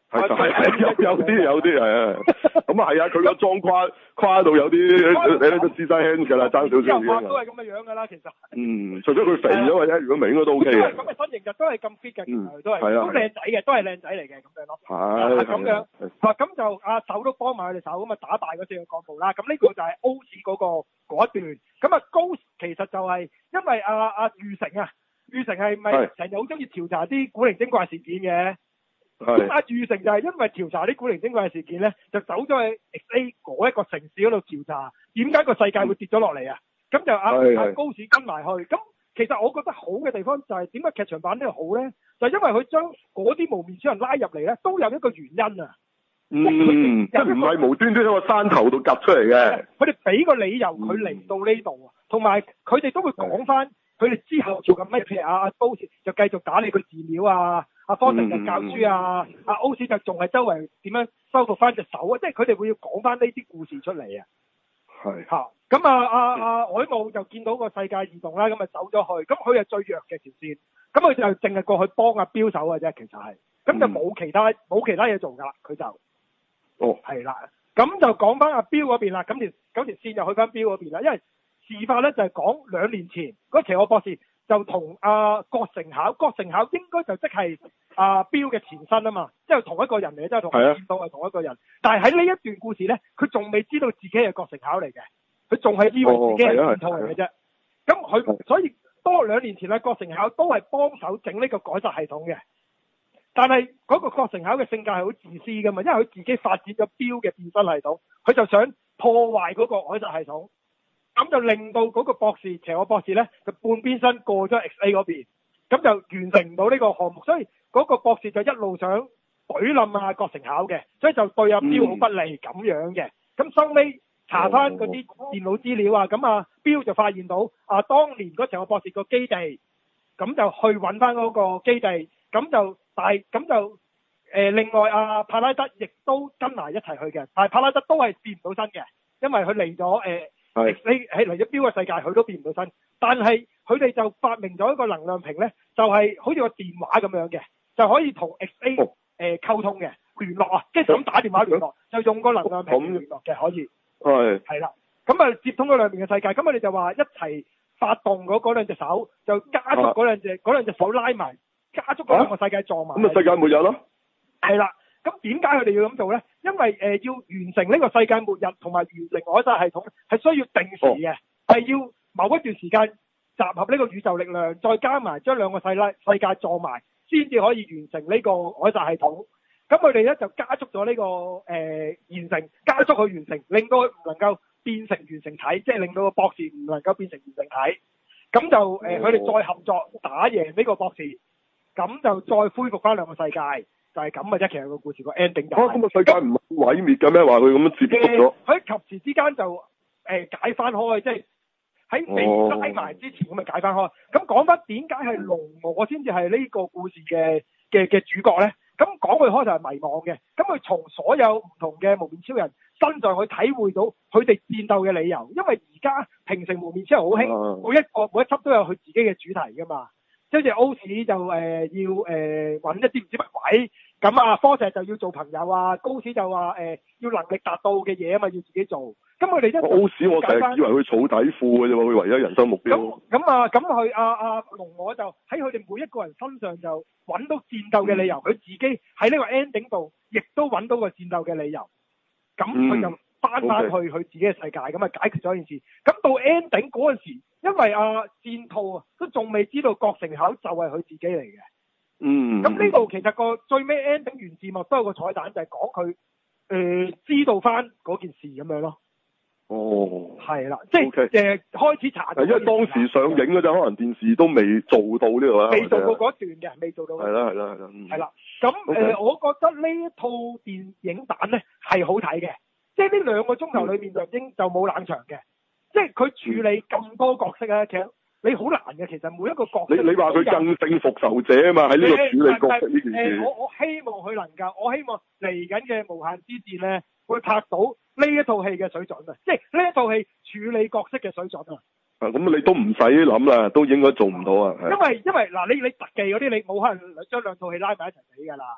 係有啲係啊，咁啊係啊，佢個妝誇到有啲你都知晒 hand 㗎啦，爭少少嘢。 都係咁嘅樣㗎啦，其實。 除咗佢肥咗嘅啫，如果唔係應該都 OK 嘅。 咁嘅身形就都係咁 fit 嘅，都靚仔嘅，都係靚仔嚟嘅咁樣咯。 係咁樣。咁就阿手都幫埋佢哋手，咁啊打敗嗰4個幹部啦。咁呢個就係 O 市嗰一段。咁啊高其實就係因為阿裕成啊，裕成係咪成日好中意調查啲古靈精怪事件嘅？咁阿裕成就係因為調查啲古靈精怪嘅事件咧，就走咗去 XA 嗰一個城市嗰度調查，點解個世界會跌咗落嚟啊？咁就阿高市跟埋去。咁其實我覺得好嘅地方就係點解劇場版呢度好咧？就係因為佢將嗰啲無面超人拉入嚟咧，都有一個原因啊。 即係唔係無端端喺個山頭度夾出嚟嘅。佢哋俾個理由佢嚟到呢度啊，同埋佢哋都會講翻佢哋之後做緊咩，譬如阿高市就繼續打理個寺廟啊。阿方成就教書啊，阿歐史就仲係周圍點樣收復翻隻手啊，即係佢哋會要講翻呢啲故事出嚟啊。係嚇，咁阿海姆就見到個世界異動啦，咁啊走咗去，咁佢係最弱嘅條線，咁佢就淨係過去幫阿標手嘅啫，其實係，咁就冇其他嘢做㗎啦，佢就。哦。係啦，咁就講翻阿標嗰邊啦，咁條線就去翻標嗰邊啦，因為事發咧就係講2年前嗰邪惡博士。就同阿郭成巧應該就即係阿標嘅前身啊嘛，即係同一個人嚟，即係同佢見到係同一個人。但係喺呢一段故事咧，佢仲未知道自己係郭成巧嚟嘅，佢仲係以為自己係騙徒嚟嘅啫。咁佢所以多2年前咧，郭成巧都係幫手整呢個改殺系統嘅。但係嗰個郭成巧嘅性格係好自私噶嘛，因為佢自己發展咗標嘅變身系統，佢就想破壞嗰個改殺系統。咁就令到嗰個邪惡博士咧，就半邊身過咗 XA 嗰邊，咁就完成唔到呢個項目，所以嗰個博士就一路想懟冧阿郭成巧嘅，所以就對阿標好不利咁樣嘅。咁收尾查翻嗰啲電腦資料啊，咁阿標就發現到當年嗰邪惡博士個基地，咁就去揾翻嗰個基地，咁就另外阿帕拉德亦都跟埋一齊去嘅，但係帕拉德都係變唔到身嘅，因為佢嚟咗喺嚟咗標嘅世界，佢都變唔到身。但係佢哋就發明咗一個能量瓶咧，就係好似個電話咁樣嘅，就可以同 XA 溝通嘅聯絡啊，即係咁打電話聯絡，就用個能量瓶聯絡嘅可以。係啦，咁啊接通咗兩邊嘅世界，咁我哋就話一齊發動嗰兩隻手，就加速嗰兩隻手拉埋，加速嗰兩個世界撞埋。咁世界末日咯。 係啦。咁點解佢哋要咁做咧？因為要完成呢個世界末日同埋完成改殺系統係需要定時嘅，係要某一段時間集合呢個宇宙力量，再加埋將兩個世界撞埋，先至可以完成呢個改殺系統。咁佢哋咧就加速咗呢個完成，加速佢完成，令到佢唔能夠變成完成體，即係令到個博士唔能夠變成完成體。咁就佢哋再合作打贏呢個博士，咁就再恢復翻兩個世界。就係咁嘅啫，其實個故事個 ending 就咁個世界唔係毀滅嘅咩？話佢咁樣接觸咗， 佢及時之間就解翻開，即係喺未拉埋之前咁咪解翻開。咁講翻點解係龍我先至係呢個故事嘅主角咧？咁講佢開頭係迷惘嘅，咁佢從所有唔同嘅無面超人身上去體會到佢哋戰鬥嘅理由，因為而家平成無面超人好興，每一輯都有佢自己嘅主題噶嘛。即係 O 市就要揾一啲唔知乜鬼，咁科石就要做朋友啊，高市就話要能力達到嘅嘢啊嘛，要自己做。咁佢哋 O 市我成日以為佢儲底褲嘅啫喎，佢唯一人生目標。咁佢龍我就喺佢哋每一個人身上就揾到戰鬥嘅理由，佢自己喺呢個 ending 度亦都揾到個戰鬥嘅理由。咁佢就翻去佢自己嘅世界，咁啊解決咗件事。咁到 ending 嗰陣時，因為戰兔都仲未知道郭成巧就係佢自己嚟嘅。咁呢度其實個最尾 ending 完字幕都有個彩蛋，就係講佢知道翻嗰件事咁樣咯。係啦，即係開始查。 因為當時上映嗰陣，可能電視都未做到呢個啊。 未做到嗰段嘅，未做到。 係啦。 係啦，咁我覺得呢一套電影版咧係好睇嘅，即係呢2個鐘頭裏面就冇冷場嘅，即係佢處理咁多角色咧，其實你好難嘅。其實每一個角色， 你話佢更勝復仇者啊嘛，喺呢個處理角色呢件事。 我希望佢能夠，我希望嚟緊嘅無限之戰咧會拍到呢一套戲嘅水準啊！即係呢一套戲處理角色嘅水準啊！ 咁你都唔使諗啦，都應該做唔到啊！ 因為嗱，你特技嗰啲你冇可能將2套戲拉埋一齊比㗎啦。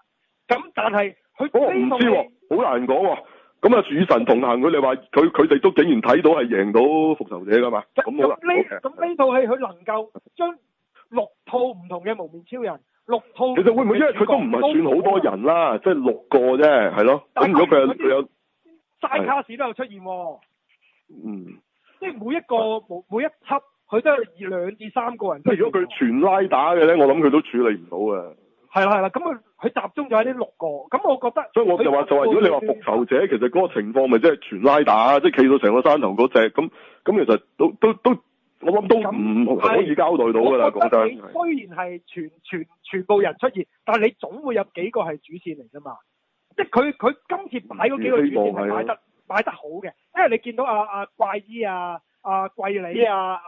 咁但係佢唔知喎，好難講喎。咁啊，與神同行，佢哋話佢哋都竟然睇到係贏到復仇者噶嘛？咁呢套戲佢能夠將6套唔同嘅無面超人，6套其實會唔會因為佢都唔係算好多人啦，即係6個啫，係咯。咁如果佢有曬卡士都有出現喎。 嗯。 即係每一輯佢都係2至3個人。 即係如果佢全拉打嘅咧，我諗佢都處理唔到嘅。係啦，咁佢集中咗喺呢6個，咁我覺得。 所以我就話如果你話復仇者，其實嗰個情況咪即係全拉打，即係企到成個山頭嗰隻，咁其實都我諗都唔可以交代到㗎啦，講真。 雖然係全部人出現，但係你總會有幾個係主線嚟㗎嘛。即係佢今次擺嗰幾個主線係擺得好嘅，因為你見到阿怪醫桂里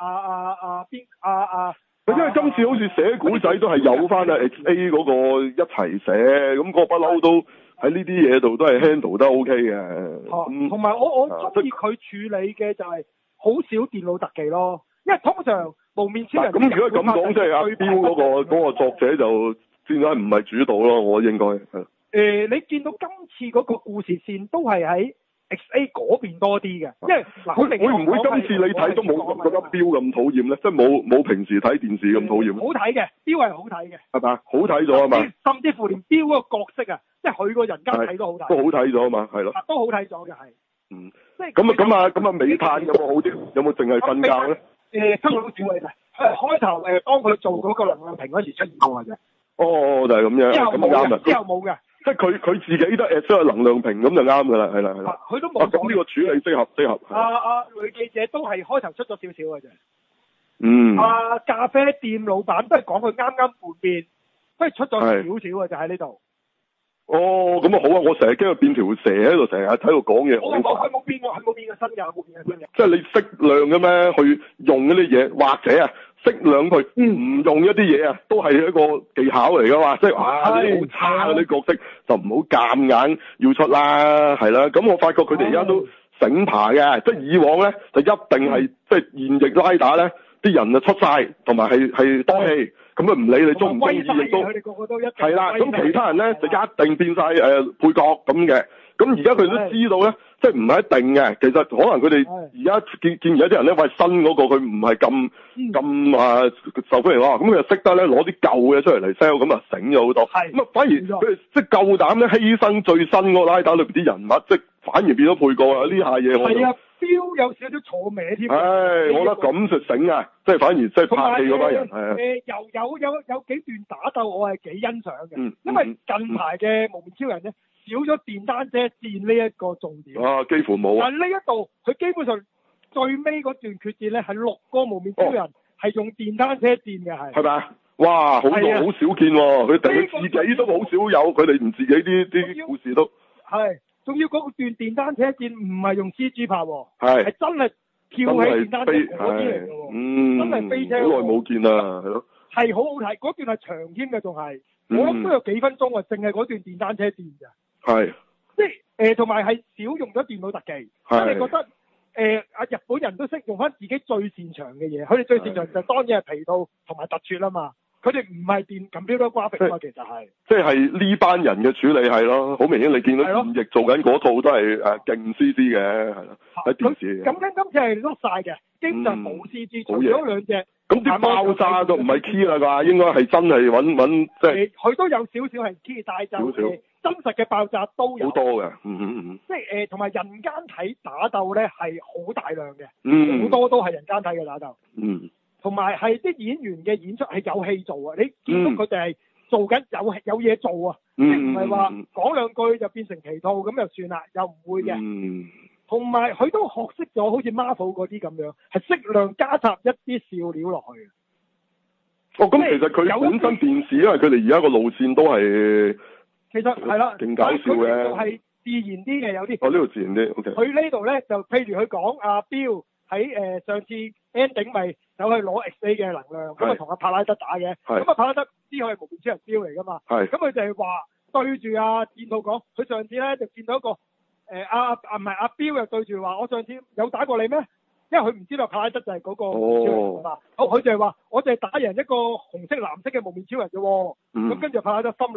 因為今次好似寫古仔都係有翻阿 XA 嗰個一齊寫，咁嗰個不嬲都喺呢啲嘢度都係 handle 得 OK 嘅。 同埋我中意佢處理嘅就係好少電腦特技咯，因為通常無面超人。 咁如果咁講，即係阿標嗰個作者就先解唔係主導咯，我應該係。 你見到今次嗰個故事線都係喺 XA 嗰邊多啲嘅，因為會唔會今次你睇都冇覺得標咁討厭咧？即係冇平時睇電視咁討厭。 好睇嘅，標係好睇嘅。 係嘛？好睇咗啊嘛！ 甚至乎連標嗰個角色啊，即係佢個人間睇都好睇。 都好睇咗啊嘛，係咯。 都好睇咗嘅係。 即係咁啊！美炭有冇好啲？有冇淨係瞓覺咧？ 出咗好少嘅，開頭當佢做嗰個能量瓶嗰時出現過嘅啫。 哦，就係咁樣。 之後冇嘅。之後冇嘅。 即係佢自己都 at 咗個能量瓶咁就啱㗎啦，係啦。 佢都冇。 咁呢個處理適合。 女記者都係開頭出咗少少嘅啫。咖啡店老闆都係講佢啱啱叛變，不如出咗少少嘅就喺呢度。 哦，咁啊好啊！我成日驚佢變條蛇喺度，成日喺度講嘢。 佢冇變過，佢冇變過身㗎，冇變過身㗎。 即係你適量嘅咩？去用嗰啲嘢，或者啊適量去唔用一啲嘢啊，都係一個技巧嚟㗎嘛。即係你好差嗰啲角色就唔好夾硬要出啦，係啦。咁我發覺佢哋而家都醒爬嘅，即係以往咧就一定係即係現役拉打咧，啲人就出晒，同埋係多戲。咁啊唔理你中唔中意，亦都係啦。咁其他人咧就一定變晒配角咁嘅。咁而家佢都知道咧，即係唔係一定嘅。其實可能佢哋而家見而家啲人咧，喂新嗰個佢唔係咁受歡迎喎。咁佢就識得咧攞啲舊嘅出嚟 sell，咁啊醒咗好多。咁啊反而佢哋即係夠膽咧犧牲最新嗰個拉打裏邊啲人物，即係反而變咗配角啊！呢下嘢我係啊，標有少少坐歪添。 我覺得咁就醒啊！即係反而即係拍戲嗰班人係啊。 有幾段打鬥我係幾欣賞嘅，因為近排嘅無面超人咧少咗電單車戰呢一個重點。 幾乎冇。 但係呢一度佢基本上最尾嗰段決戰咧係6個無面超人係用電單車戰嘅係。係咪？ 哇！好少見喎，佢哋自己都好少有，佢哋唔自己啲故事都係。仲要嗰段電單車戰唔係用 CG 拍喎， 係真係跳起電單車嗰啲嚟嘅喎，真係飛車。 好耐冇見啦，係咯。 係好好睇，嗰段係長添嘅，仲係我諗都有幾分鐘啊，淨係嗰段電單車戰咋。係。即係同埋係少用咗電腦特技，即係你覺得日本人都識用翻自己最擅長嘅嘢，佢哋最擅長就當然係皮套同埋特撮啦嘛。佢哋唔係電computer graphics嘛，其實係。即係呢班人嘅處理係咯，好明顯你見到現役做緊嗰套都係勁 CG 嘅，係咯，喺電視。 咁今次係甩晒嘅，基本上冇 CG，除咗2隻。 咁啲爆炸都唔係 key 啦啩，應該係真係揾即係。佢都有少少係 key，但係就真實嘅爆炸都有。 好多嘅， 即係同埋人間體打鬥咧係好大量嘅，好多都係人間體嘅打鬥。同埋係啲演員嘅演出係有戲做啊！你見到佢哋係做緊有嘢做啊，即係唔係話講兩句就變成皮套咁就算啦，又唔會嘅。同埋佢都學識咗好似 Marvel 嗰啲咁樣，係適量加插一啲笑料落去。 咁其實佢本身電視，因為佢哋而家個路線都係其實係啦， 勁搞笑嘅， 係自然啲嘅有啲。 呢度自然啲 ，OK。 佢呢度咧就譬如佢講阿標喺上次 ending 咪走去攞 XA 嘅能量，咁啊同阿帕拉德打嘅，咁啊帕拉德知佢係無面超人標嚟噶嘛，咁佢就係話對住阿戰兔講，佢上次咧就見到一個阿標又對住話，我上次有打過你咩？因為佢唔知道帕拉德就係嗰個無面超人啊嘛，佢就係話我就係打贏一個紅色藍色嘅無面超人啫喎，咁跟住帕拉德心諗，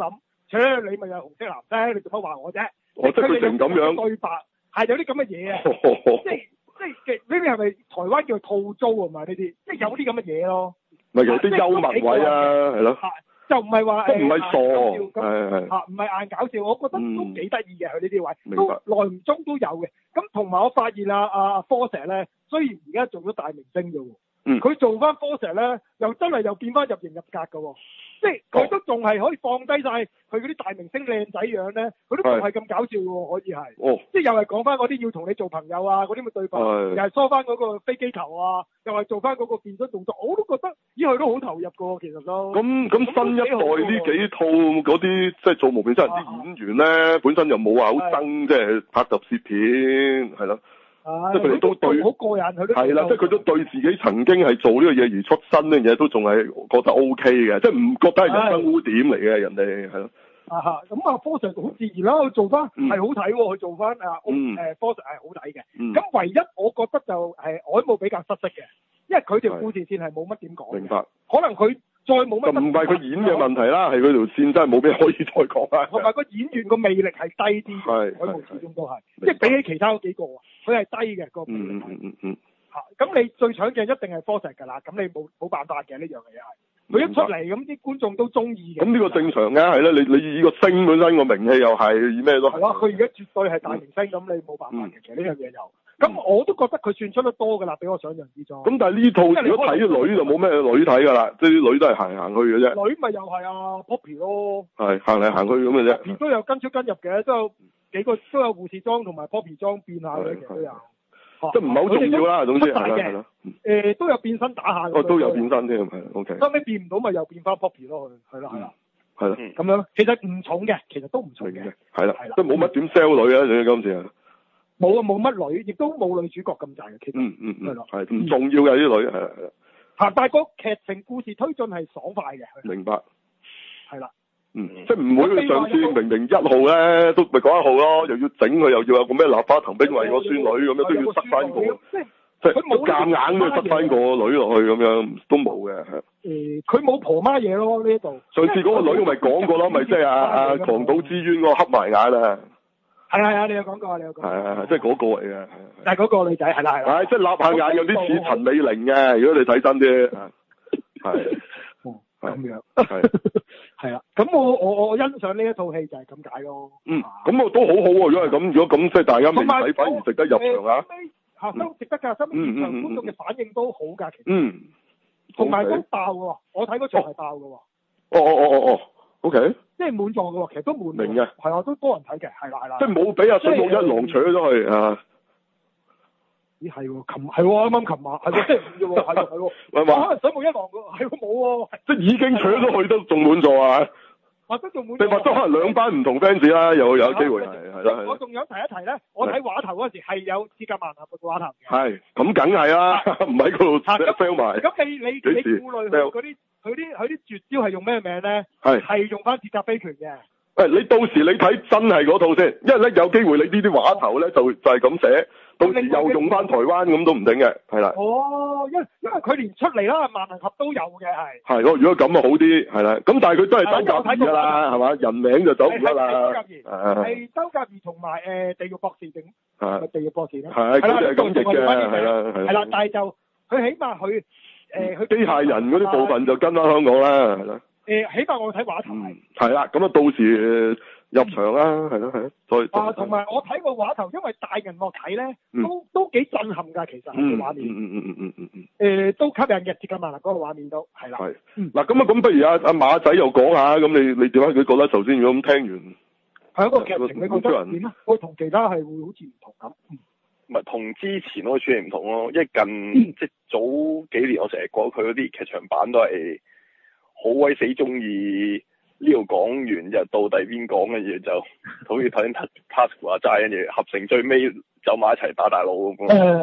你咪有紅色藍色，你做乜話我啫？ 即係佢成咁樣對白，係有啲咁嘅嘢啊！即係呢啲係咪台灣叫套租啊嘛？呢啲即係有啲咁嘅嘢咯。 咪有啲幽默位啊，係咯。 就唔係話唔係傻， 唔係硬搞笑，我覺得都幾得意嘅佢呢啲位，都耐唔中都有嘅。咁同埋我發現阿科石咧，雖然而家做咗大明星啫喎，佢做翻科石咧，又真係又變翻入型入格嘅喎。即係佢都仲係可以放低晒佢嗰啲大明星靚仔樣咧，佢都仲係咁搞笑喎，可以係。即係又係講翻嗰啲要同你做朋友啊，嗰啲咁嘅對白，又係梳翻嗰個飛機頭啊，又係做翻嗰個健身動作，我都覺得咦佢都好投入嘅喎，其實都。咁新一代呢幾套嗰啲即係做無面真人啲演員咧，本身又冇話好憎，即係拍特攝片係咯。即係佢哋都對好過癮，佢都係啦，即係佢都對自己曾經係做呢個嘢而出身呢樣嘢都仲係覺得 O K 嘅，即係唔覺得係人生污點嚟嘅，人哋係咯。咁啊，科神好自然啦，佢做翻係好睇喎，佢做翻科神係好睇嘅。咁唯一我覺得就外務比較失色嘅，因為佢條故事線係冇乜點講。明白。可能佢再冇乜。就唔係佢演嘅問題啦，係佢條線真係冇咩可以再講啦。同埋個演員個魅力係低啲，外務始終都係，即係比起其他嗰幾個啊。佢係低嘅個魅力係，咁你最搶鏡一定係科石㗎啦，咁你冇辦法嘅呢樣嘢係，佢一出嚟咁啲觀眾都中意嘅。咁呢個正常嘅係啦，你以個星本身個名氣又係，以咩都係。係啊，佢而家絕對係大明星，咁你冇辦法嘅，其實呢樣嘢又，咁我都覺得佢算出得多㗎啦，比我想象之中。咁但係呢套如果睇女就冇咩女睇㗎啦，即係啲女都係行嚟行去嘅啫。女咪又係啊 Poppy 咯。係行嚟行去咁嘅啫。Poppy 都有跟出跟入嘅，都有幾個都有護士裝同埋 Poppy 裝變下嘅，其實都有。即係唔係好重要啦，總之係啦。都有變身打下。都有變身添，係 OK。收尾變唔到咪又變翻 Poppy 咯，係啦。係啦。咁樣其實唔重嘅，其實都唔重嘅。係啦。都冇乜點 sell 女啊，今次啊。冇啊，冇乜女，亦都冇女主角咁滯嘅，其實。係咯。係唔重要嘅啲女係。但係個劇情故事推進係爽快嘅。明白。係啦。即係唔會上次明明1號咧，都咪講1號咯，又要整佢，又要有個咩立花藤兵衛個孫女咁樣，都要塞翻個，即係佢夾硬都要塞翻個女落去咁樣，都冇嘅。佢冇婆媽嘢咯呢度。上次嗰個女我咪講過咯，咪即係阿狂賭之淵嗰個黑埋眼啊。係，你有講過，係，即係嗰個嚟嘅。但係嗰個女仔係啦。係，即係立下眼有啲似陳美玲嘅，如果你睇真啲。係。咁樣係啦，咁我欣賞呢一套戲就係咁解咯。咁我都好好喎，如果係咁，如果咁即係大家未睇反而值得入場啊。都值得㗎，收尾現場觀眾嘅反應都好㗎，其實。同埋都爆喎，我睇嗰場係爆㗎喎。OK。即係滿座㗎喎，其實都滿。明嘅。係啊，都多人睇嘅，係啦。即係冇俾阿水木一郎搶咗去啊！咦係喎，啱啱琴晚係喎，即係唔啫喎，係喎，可能水木一郎喎，係喎冇喎，即係已經搶咗去都仲滿座啊！或者仲滿座，或者可能兩班唔同 fans 啦，有機會係啦。我仲想提一提咧，我睇畫頭嗰時係有鐵甲萬能俠嘅畫頭嘅。係，咁梗係啦，唔喺嗰度 sell 埋。咁你顧慮佢啲絕招係用咩名咧？係用翻鐵甲飛拳嘅。你到時你睇真係嗰套先，因為咧有機會你呢啲畫頭咧就係咁寫。到時又用翻台灣咁都唔定嘅，係啦。因為佢連出嚟啦，萬能俠都有嘅係。係咯，如果咁啊好啲，係啦。咁但係佢都係周甲兒㗎啦，係嘛？人名就走唔得啦。係周甲兒，係周甲兒同埋地獄博士定係地獄博士咧？係佢哋係咁譯嘅，係啦，係啦。但係就佢起碼佢機械人嗰啲部分就跟翻香港啦，係啦。起碼我睇畫頭係。係啦，咁啊到時。入場啦，係咯，再同埋我睇個畫頭，因為大銀幕睇咧，都幾震撼㗎，其實個畫面，都吸引嘅，鐵甲萬能嗰個畫面都係啦。係，嗱咁啊，咁不如阿馬仔又講下，咁你點解佢覺得頭先如果咁聽完，係一個劇情，你覺得點啊？我同其他係會好似唔同咁，唔係同之前嗰個處理唔同咯，因為即係早幾年我成日講佢嗰啲劇場版都係好鬼死中意。呢度講完就到第邊講嘅嘢，就好似頭先 Task 話齋，跟住合成最尾走埋一齊打大佬咁。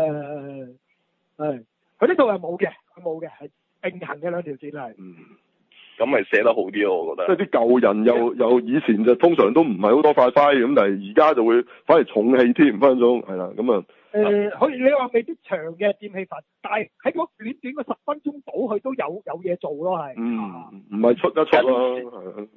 佢呢度係冇嘅，係並行嘅兩條線係。咁咪寫得好啲咯，我覺得。即係啲舊人又以前就通常都唔係好多塊塊咁，但係而家就會反而重戲添，5分鐘係啦，咁啊。可以你話未必長嘅劍氣法，但係喺嗰短短嘅10分鐘到，佢都有嘢做咯，係。唔係出一出咯，唔係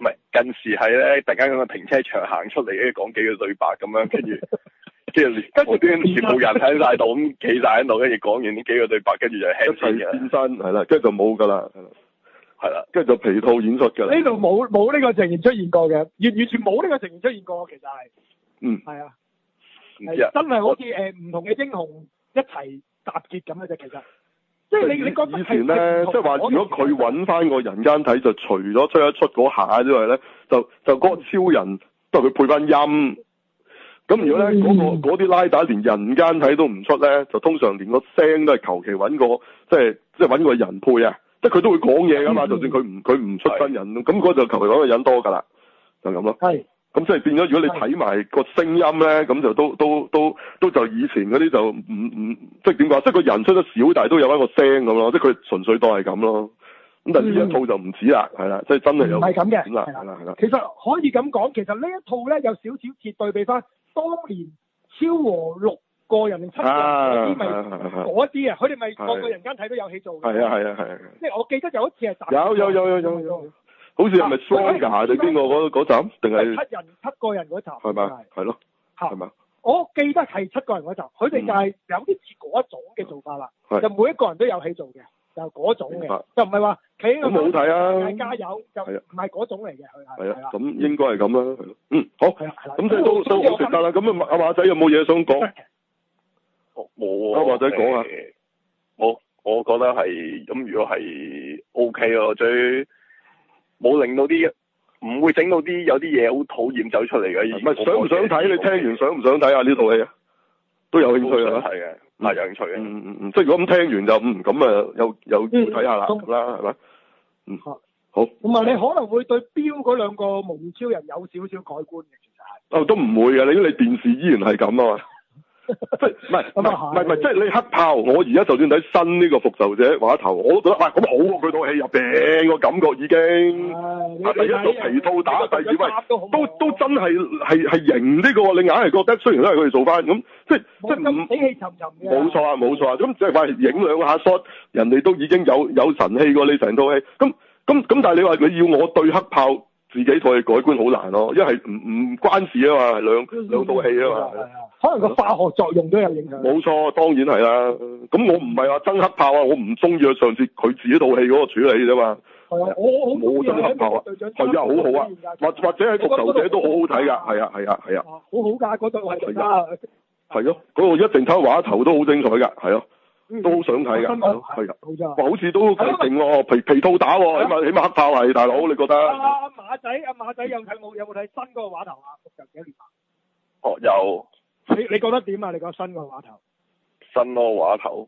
陣時係咧，突然間個停車場行出嚟，跟住講幾句對白咁樣，跟住無端全部人喺晒度咁企晒喺度，跟住講完呢幾個對白，跟住就輕鬆嘅。變身係啦，跟住就冇㗎啦，係啦，跟住就皮套演出㗎啦。呢度冇呢個情形出現過嘅，完全冇呢個情形出現過，其實係。係啊。真係好似唔同嘅英雄一齊集結咁嘅啫，其實。即係你覺得以前咧，即係話如果佢揾翻個人間體，就除咗出一出嗰下之外咧，就嗰個超人都係佢配翻音。咁如果咧嗰啲拉打連人間體都唔出咧，就通常連個聲都係求其揾個即係揾個人配啊，即係佢都會講嘢噶嘛，就算佢唔出真人，咁嗰就求其揾個人多噶啦，就咁咯。係。咁即係變咗，如果你睇埋個聲音咧，咁就都就以前嗰啲就唔即係點講？即係個人出得少，但係都有一個聲咁咯，即係佢純粹當係咁咯。咁但係呢一套就唔止啦，係啦，即係真係有。唔係咁嘅，係啦。 其實可以咁講，其實呢一套咧有少少似對比翻當年超和6個人定7個人嗰啲咪嗰啲啊，佢哋咪個個人間睇都有戲做嘅。係啊。即係我記得有一次係有。好似係咪 Stronger 定邊個嗰集？定係 7個人嗰集？ 係咪？係咯。係咪？ 我記得係7個人嗰集，佢哋就係有啲似嗰一種嘅做法啦。就每一個人都有戲做嘅，就嗰種嘅，就唔係話企喺度。咁好睇啊！加油，就唔係嗰種嚟嘅，佢係。係啊，咁應該係咁啦。好。係啦。咁即係都好值得啦。咁阿馬仔有冇嘢想講？ 冇啊。 阿馬仔講啊。 我覺得係咁，如果係 OK 咯，最。冇令到啲唔會整到啲有啲嘢好討厭走出嚟嘅。唔係想唔想睇？你聽完想唔想睇啊？呢套戲啊，都有興趣啊。 係嘅，係有興趣嘅。 即係如果咁聽完就咁啊，又睇下啦，係咪？好。 咁啊，你可能會對標嗰兩個幪面超人有少少改觀嘅，其實係。 都唔會嘅，你電視依然係咁啊嘛。即係唔係，即係你黑豹，我而家就算睇新呢個復仇者話頭，我都覺得咁好喎，佢套戲入邊個感覺已經，第一個皮套打，第二位都真係型呢個，你硬係覺得雖然都係佢哋做翻咁，即係唔死氣沉沉嘅。冇錯啊，咁即係話影兩下 shot，人哋都已經有神氣過你成套戲，咁但係你話你要我對黑豹自己套戲改觀好難咯，因為唔關事啊嘛，兩套戲啊嘛。 可能個化學作用都有影響。 冇錯，當然係啦。咁我唔係話憎黑豹啊，我唔中意佢上次佢自己套戲嗰個處理啫嘛。係啊，我冇憎黑豹啊，係啊，好好啊，或者喺復仇者都好好睇噶，係啊。 好好㗎，嗰度係㗎。 係咯，嗰個一定睇畫頭都好精彩㗎，係咯，都好想睇㗎，係啊。哇，好似都幾勁喎，皮套打喎，起碼黑豹係大佬，你覺得？ 阿馬仔有冇睇新嗰個畫頭啊？復仇者聯盟。 有。 你覺得點啊？你講新個畫頭？ 新個畫頭。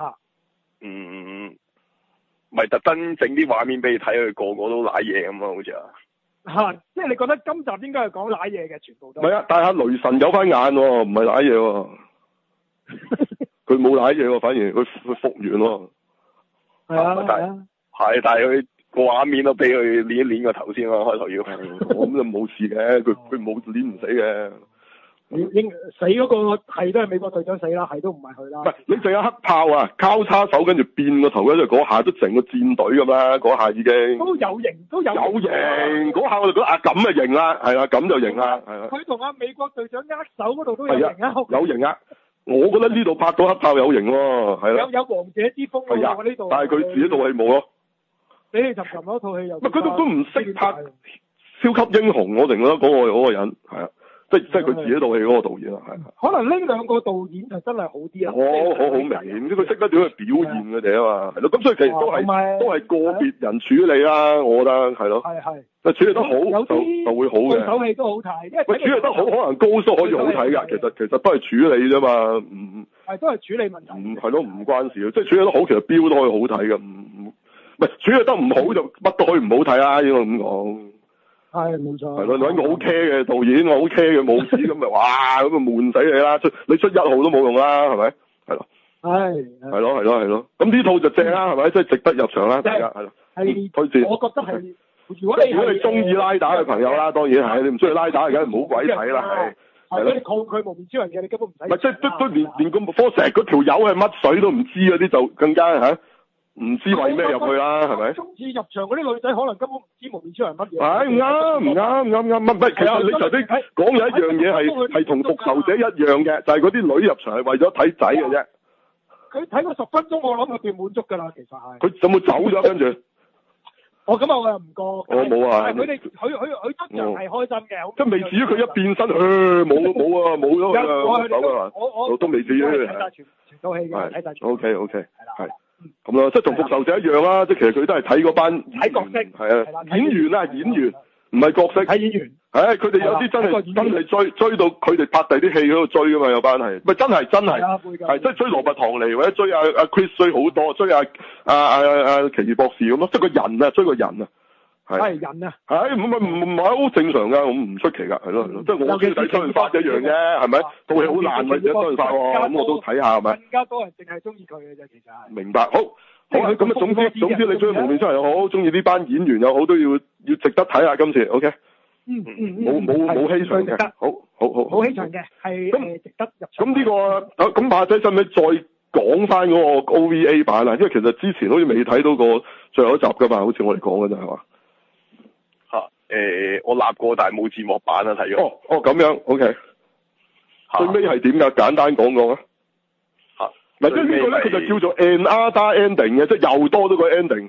咪特登整啲畫面俾你睇，佢個個都瀨嘢咁啊，好似啊。 即係你覺得今集應該係講瀨嘢嘅，全部都。 唔係啊，但係阿雷神有翻眼喎，唔係瀨嘢喎。佢冇瀨嘢喎，反而佢復原喎。 係啊。 係，但係佢個畫面都俾佢捏一捏個頭先咯，開頭要。 咁就冇事嘅，佢冇捏唔死嘅。 死嗰個係都係美國隊長死啦，係都唔係佢啦。唔係你淨係黑豹啊，交叉手跟住變個頭，跟住嗰下都成個戰隊咁啦，嗰下已經都有型， 有型嗰下我就覺得咁就型啦，係啦，咁就型啦，係啦。 佢同阿美國隊長握手嗰度都有型啊， 有型啊！我覺得呢度拍到黑豹有型喎，係啦。 有王者之風喎呢度。 但係佢自己套戲冇咯。 死氣沉沉嗰套戲又。 佢都唔識拍超級英雄，我淨覺得嗰個人係啊。即係佢自己套戲嗰個導演啊，係。 可能呢兩個導演就真係好啲啊。 好明顯，佢識得點去表現佢哋啊嘛，係咯。咁所以其實都係個別人處理啦，我覺得係咯。係。處理得好就會好嘅。 手戲都好睇，因為處理得好，可能高叔可以好睇㗎。其實都係處理啫嘛， 係都係處理問題。 係咯，唔關事。即係處理得好，其實標都可以好睇㗎。唔係處理得唔好就乜都可以唔好睇啊！應該咁講。 係冇錯。 係咯，你揾個好 care 嘅導演，我好 care 嘅武士咁咪，哇咁咪悶死你啦！你出1號都冇用啦，係咪？係咯。係咯。咁呢套就正啦，係咪？即係值得入場啦，大家係咯。係推薦。我覺得係，如果你中意拉打嘅朋友啦，當然係。你唔中意拉打，梗係唔好鬼睇啦。係咯。你抗拒幪面超人嘅，你根本唔使。唔係即係都連咁科石嗰條友係乜水都唔知嗰啲就更加嚇。 唔知為咩入去啦，係咪？ 今次入場嗰啲女仔可能根本唔知幪面超人乜嘢。 係唔啱，唔係，其實你頭先講有一樣嘢係同復仇者一樣嘅，就係嗰啲女入場係為咗睇仔嘅啫。 佢睇過10分鐘，我諗佢變滿足㗎啦，其實係。 佢有冇走咗跟住？ 哦，咁我又唔覺。我冇啊。 佢哋佢出場係開心嘅。 即係未至於佢一變身，冇咗佢走啊！我都未至於。 睇晒全套戲嘅，睇晒全。 OK，係。咁咯，即係同復仇者一樣啦，即係其實佢都係睇嗰班睇角色， 係啊，演員唔係角色， 睇演員。 係佢哋有啲真係追到佢哋拍第啲戲嗰度追噶嘛，有班係，咪真係係即係追羅拔唐尼或者追阿 Chris 追好多，追阿奇異博士咁咯，即係個人啊，追個人啊。係人啊！係唔係好正常噶，我唔出奇噶，係咯，即係我中意睇周潤發一樣啫，係咪？套戲好爛咪周潤發喎，咁我都睇下係咪？更加多人淨係中意佢嘅啫，其實係。明白，好咁啊，總之你中意幪面超人又好，中意呢班演員又好，都要值得睇下今次 ，OK？冇欺場嘅，好冇欺場嘅，係值得入場。咁呢個咁馬仔使唔使再講翻嗰個 OVA 版啊？因為其實之前好似未睇到個最後一集噶嘛，好似我哋講嘅啫係嘛？ 我立過，但係冇字幕版啊，睇咗。 哦，咁樣 ，OK。最尾係點噶？簡單講講啊。嗱，即係呢個咧，佢就叫做 another ending 嘅，即係又多咗個 ending。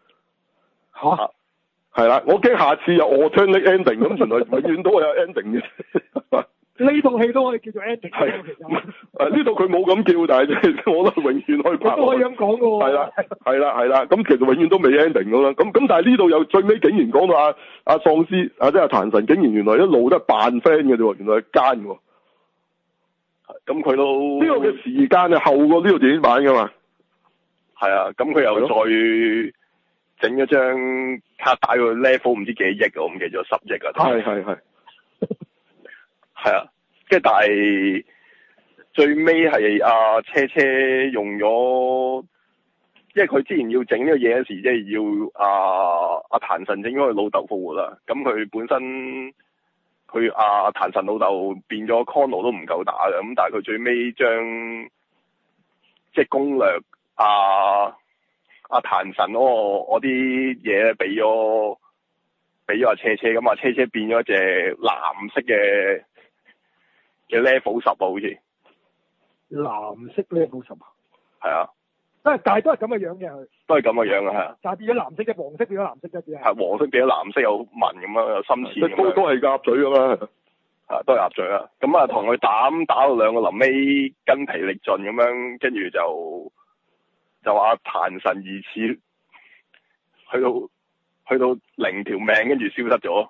係啦，我驚下次有 alternate ending 咁，原來永遠都係有 ending 嘅。 呢套戲都可以叫做 ending。係。 呢度佢冇咁叫，但係我覺得永遠可以拍。 都可以咁講噶喎。 係啦，咁其實永遠都未 ending 噶啦。咁但係呢度又最尾竟然講到阿喪屍，即係阿壇神，竟然原來一路都係扮 friend 嘅啫，原來係奸嘅。 咁佢都呢個嘅時間係後過呢個電影版噶嘛？ 係啊，咁佢又再整咗張卡帶個 level 唔知幾億，我唔記咗10億啊。 係。 係啊，跟住但係最尾係阿車車用咗，因為佢之前要整呢個嘢嗰時，即係要阿壇神整咗佢老豆復活啦。咁佢本身佢阿壇神老豆變咗 Conno 都唔夠打嘅，咁但係佢最尾將即係攻略阿壇神嗰啲嘢俾咗阿車車，咁阿車車變咗一隻藍色嘅 level 10啊，好似藍色 level 10啊， 係啊， 但係都係咁嘅樣嘅佢， 都係咁嘅樣啊，係啊， 但係變咗藍色嘅，黃色變咗藍色嘅啲係黃色變咗藍色有紋咁樣，有深淺咁樣， 都係鴨嘴咁嘛， 都係鴨嘴啊，咁啊同佢打到兩個臨尾筋疲力盡咁樣，跟住就話壇神疑似去到0條命，跟住消失咗。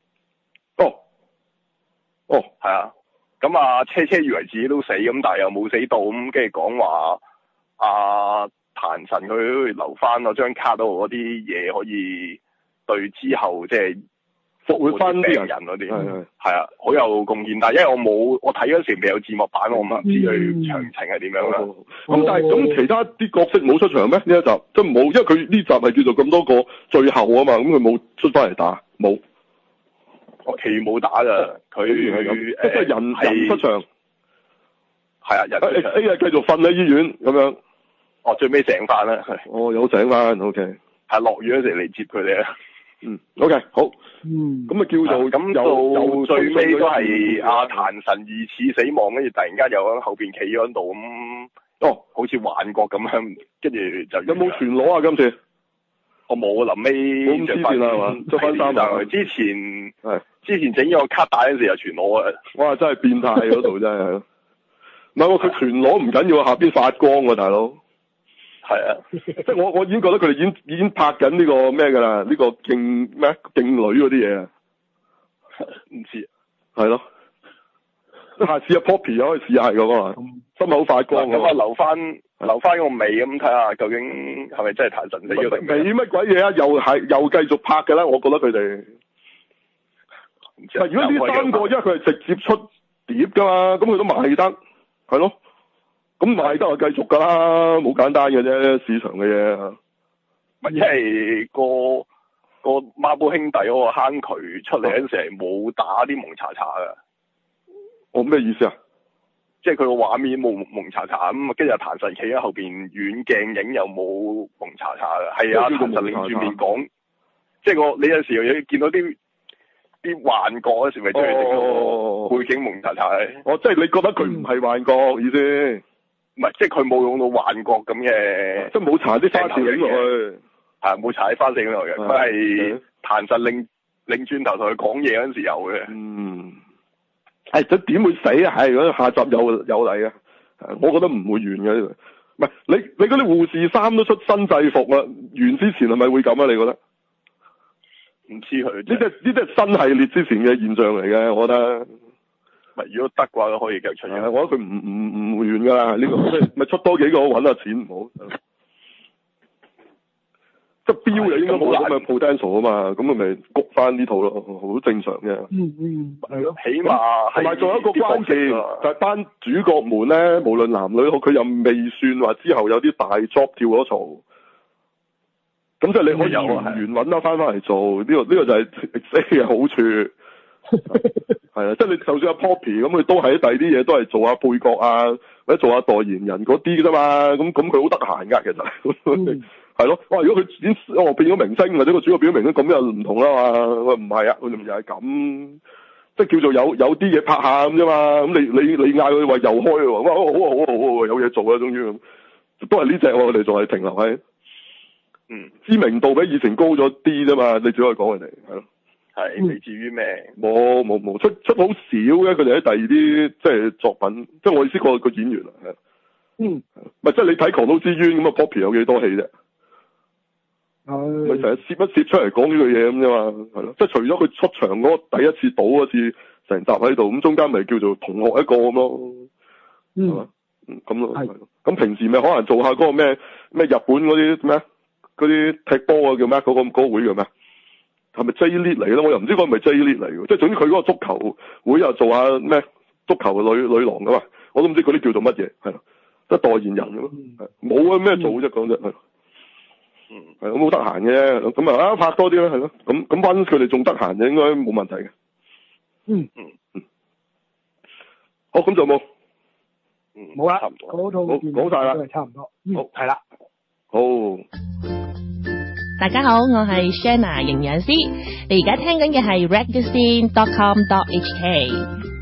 係啊。咁啊，車車以為自己都死，咁但係又冇死到，咁跟住講話壇神佢留翻嗰張卡度嗰啲嘢，可以對之後即係復活翻啲人嗰啲，係啊，好有貢獻。但係因為我睇嗰時未有字幕版，我唔知佢詳情係點樣啦。 咁但係咁其他啲角色冇出場咩？呢一集即係冇，因為佢呢集係叫做咁多個最後啊嘛，咁佢冇出翻嚟打冇。 其餘冇打㗎，佢即係人出場， 係啊，人出場。 A 啊，繼續瞓喺醫院咁樣。 最尾醒翻啦， 有醒翻 ，OK。 係落雨嗰時嚟接佢哋啊。 OK，好。咁啊叫做咁到最尾都係阿壇神疑似死亡，跟住突然間又喺後邊企咗喺度咁，好似幻覺咁樣，跟住就有冇全裸啊？今次？ 我冇啊，臨尾着翻係嘛，着翻衫啊！ 之前整咗個卡帶嗰時又全裸啊！ 哇，真係變態嗰度真係，唔係佢全裸唔緊要，下邊發光喎，大佬。 係啊， 即係我已經覺得佢哋已經拍緊呢個咩㗎啦？呢個勁女嗰啲嘢啊， 唔知係咯。下次阿 Poppy 又可以試下㗎嘛，心口發光咁啊，留翻個尾咁睇下，究竟係咪真係壇神死咗定？ 尾乜鬼嘢啊？又繼續拍㗎啦！我覺得佢哋。如果呢3個，因為佢係直接出碟㗎嘛，咁佢都賣得，係咯。咁賣得就繼續㗎啦，冇簡單嘅啫，市場嘅嘢。 因為個孖寶兄弟嗰個坑渠出嚟嗰陣時係冇打啲蒙查查㗎。 咩意思啊？ 即係佢個畫面冇蒙查查咁，跟住譚神企喺後邊遠鏡影又冇蒙查查嘅，係啊，譚神擰住面講，即係你有時又見到啲幻覺嗰時咪真係整到背景蒙查查嘅。 即係你覺得佢唔係幻覺意思？ 唔係，即係佢冇用到幻覺咁嘅， 即係冇搽啲花攝影落去， 係冇搽啲花攝影落去嘅，佢係譚神擰轉頭同佢講嘢嗰陣時有嘅。 咁點會死啊？如果下集有嚟啊，我覺得唔會完嘅。唔係你嗰啲護士衫都出新制服啦，完之前係咪會咁啊？你覺得？ 唔知佢呢啲係新系列之前嘅現象嚟嘅，我覺得。 如果得嘅話都可以繼續出嘅。 我覺得佢唔完㗎啦，呢個即係咪出多幾個揾下錢唔好。即係標就應該冇咁嘅 potential 啊嘛，咁咪谷翻呢套咯，好正常嘅。 係咯，起碼同埋仲有一個關鍵，就係班主角們咧，無論男女好，佢又未算話之後有啲大 job 跳咗槽。咁即係你可以原揾得翻嚟做，呢個就係 XA 嘅好處。係啊，即係你就算阿 Poppy 咁，佢都係第二啲嘢都係做下配角啊，或者做下代言人嗰啲啫嘛。咁佢好得閒㗎，其實係咯。哇！如果佢變咗明星，或者個主角變咗明星，咁又唔同啦嘛。佢唔係啊，佢又係咁，即係叫做有啲嘢拍下咁啫嘛。咁你嗌佢話又開喎，哇！好啊，有嘢做啊，終於咁，都係呢隻我哋仲係停留喺知名度比以前高咗啲啫嘛。你只可以講佢哋係咯。 係未至於咩？ 冇出好少嘅，佢哋喺第二啲即係作品，即係我意思個演員啊，係。咪即係你睇《狂賭之淵》咁啊 ，Poppy 有幾多戲啫？咪成日攝一攝出嚟講呢句嘢咁啫嘛，係咯。即係除咗佢出場嗰個第一次賭嗰次成集喺度，咁中間咪叫做同學一個咁咯。係嘛？咁咯。係。咁平時咪可能做下嗰個咩日本嗰啲咩嗰啲踢波啊叫咩？嗰個會叫咩？係咪 J League 嚟咧？我又唔知嗰係咪 J League 嚟嘅，即係總之佢嗰個足球會又做下咩足球女郎噶嘛，我都唔知嗰啲叫做乜嘢，係咯，即係代言人咁咯，冇啊咩做啫講啫，係，係咁好得閒嘅，咁啊拍多啲啦，係咯，咁溫佢哋仲得閒就應該冇問題嘅，好，咁就冇， 冇啦，嗰套講晒啦， 差唔多，好係啦， 好。 大家好，我係 Shanna 營養師，你而家聽緊嘅係 Ragazine.com.hk。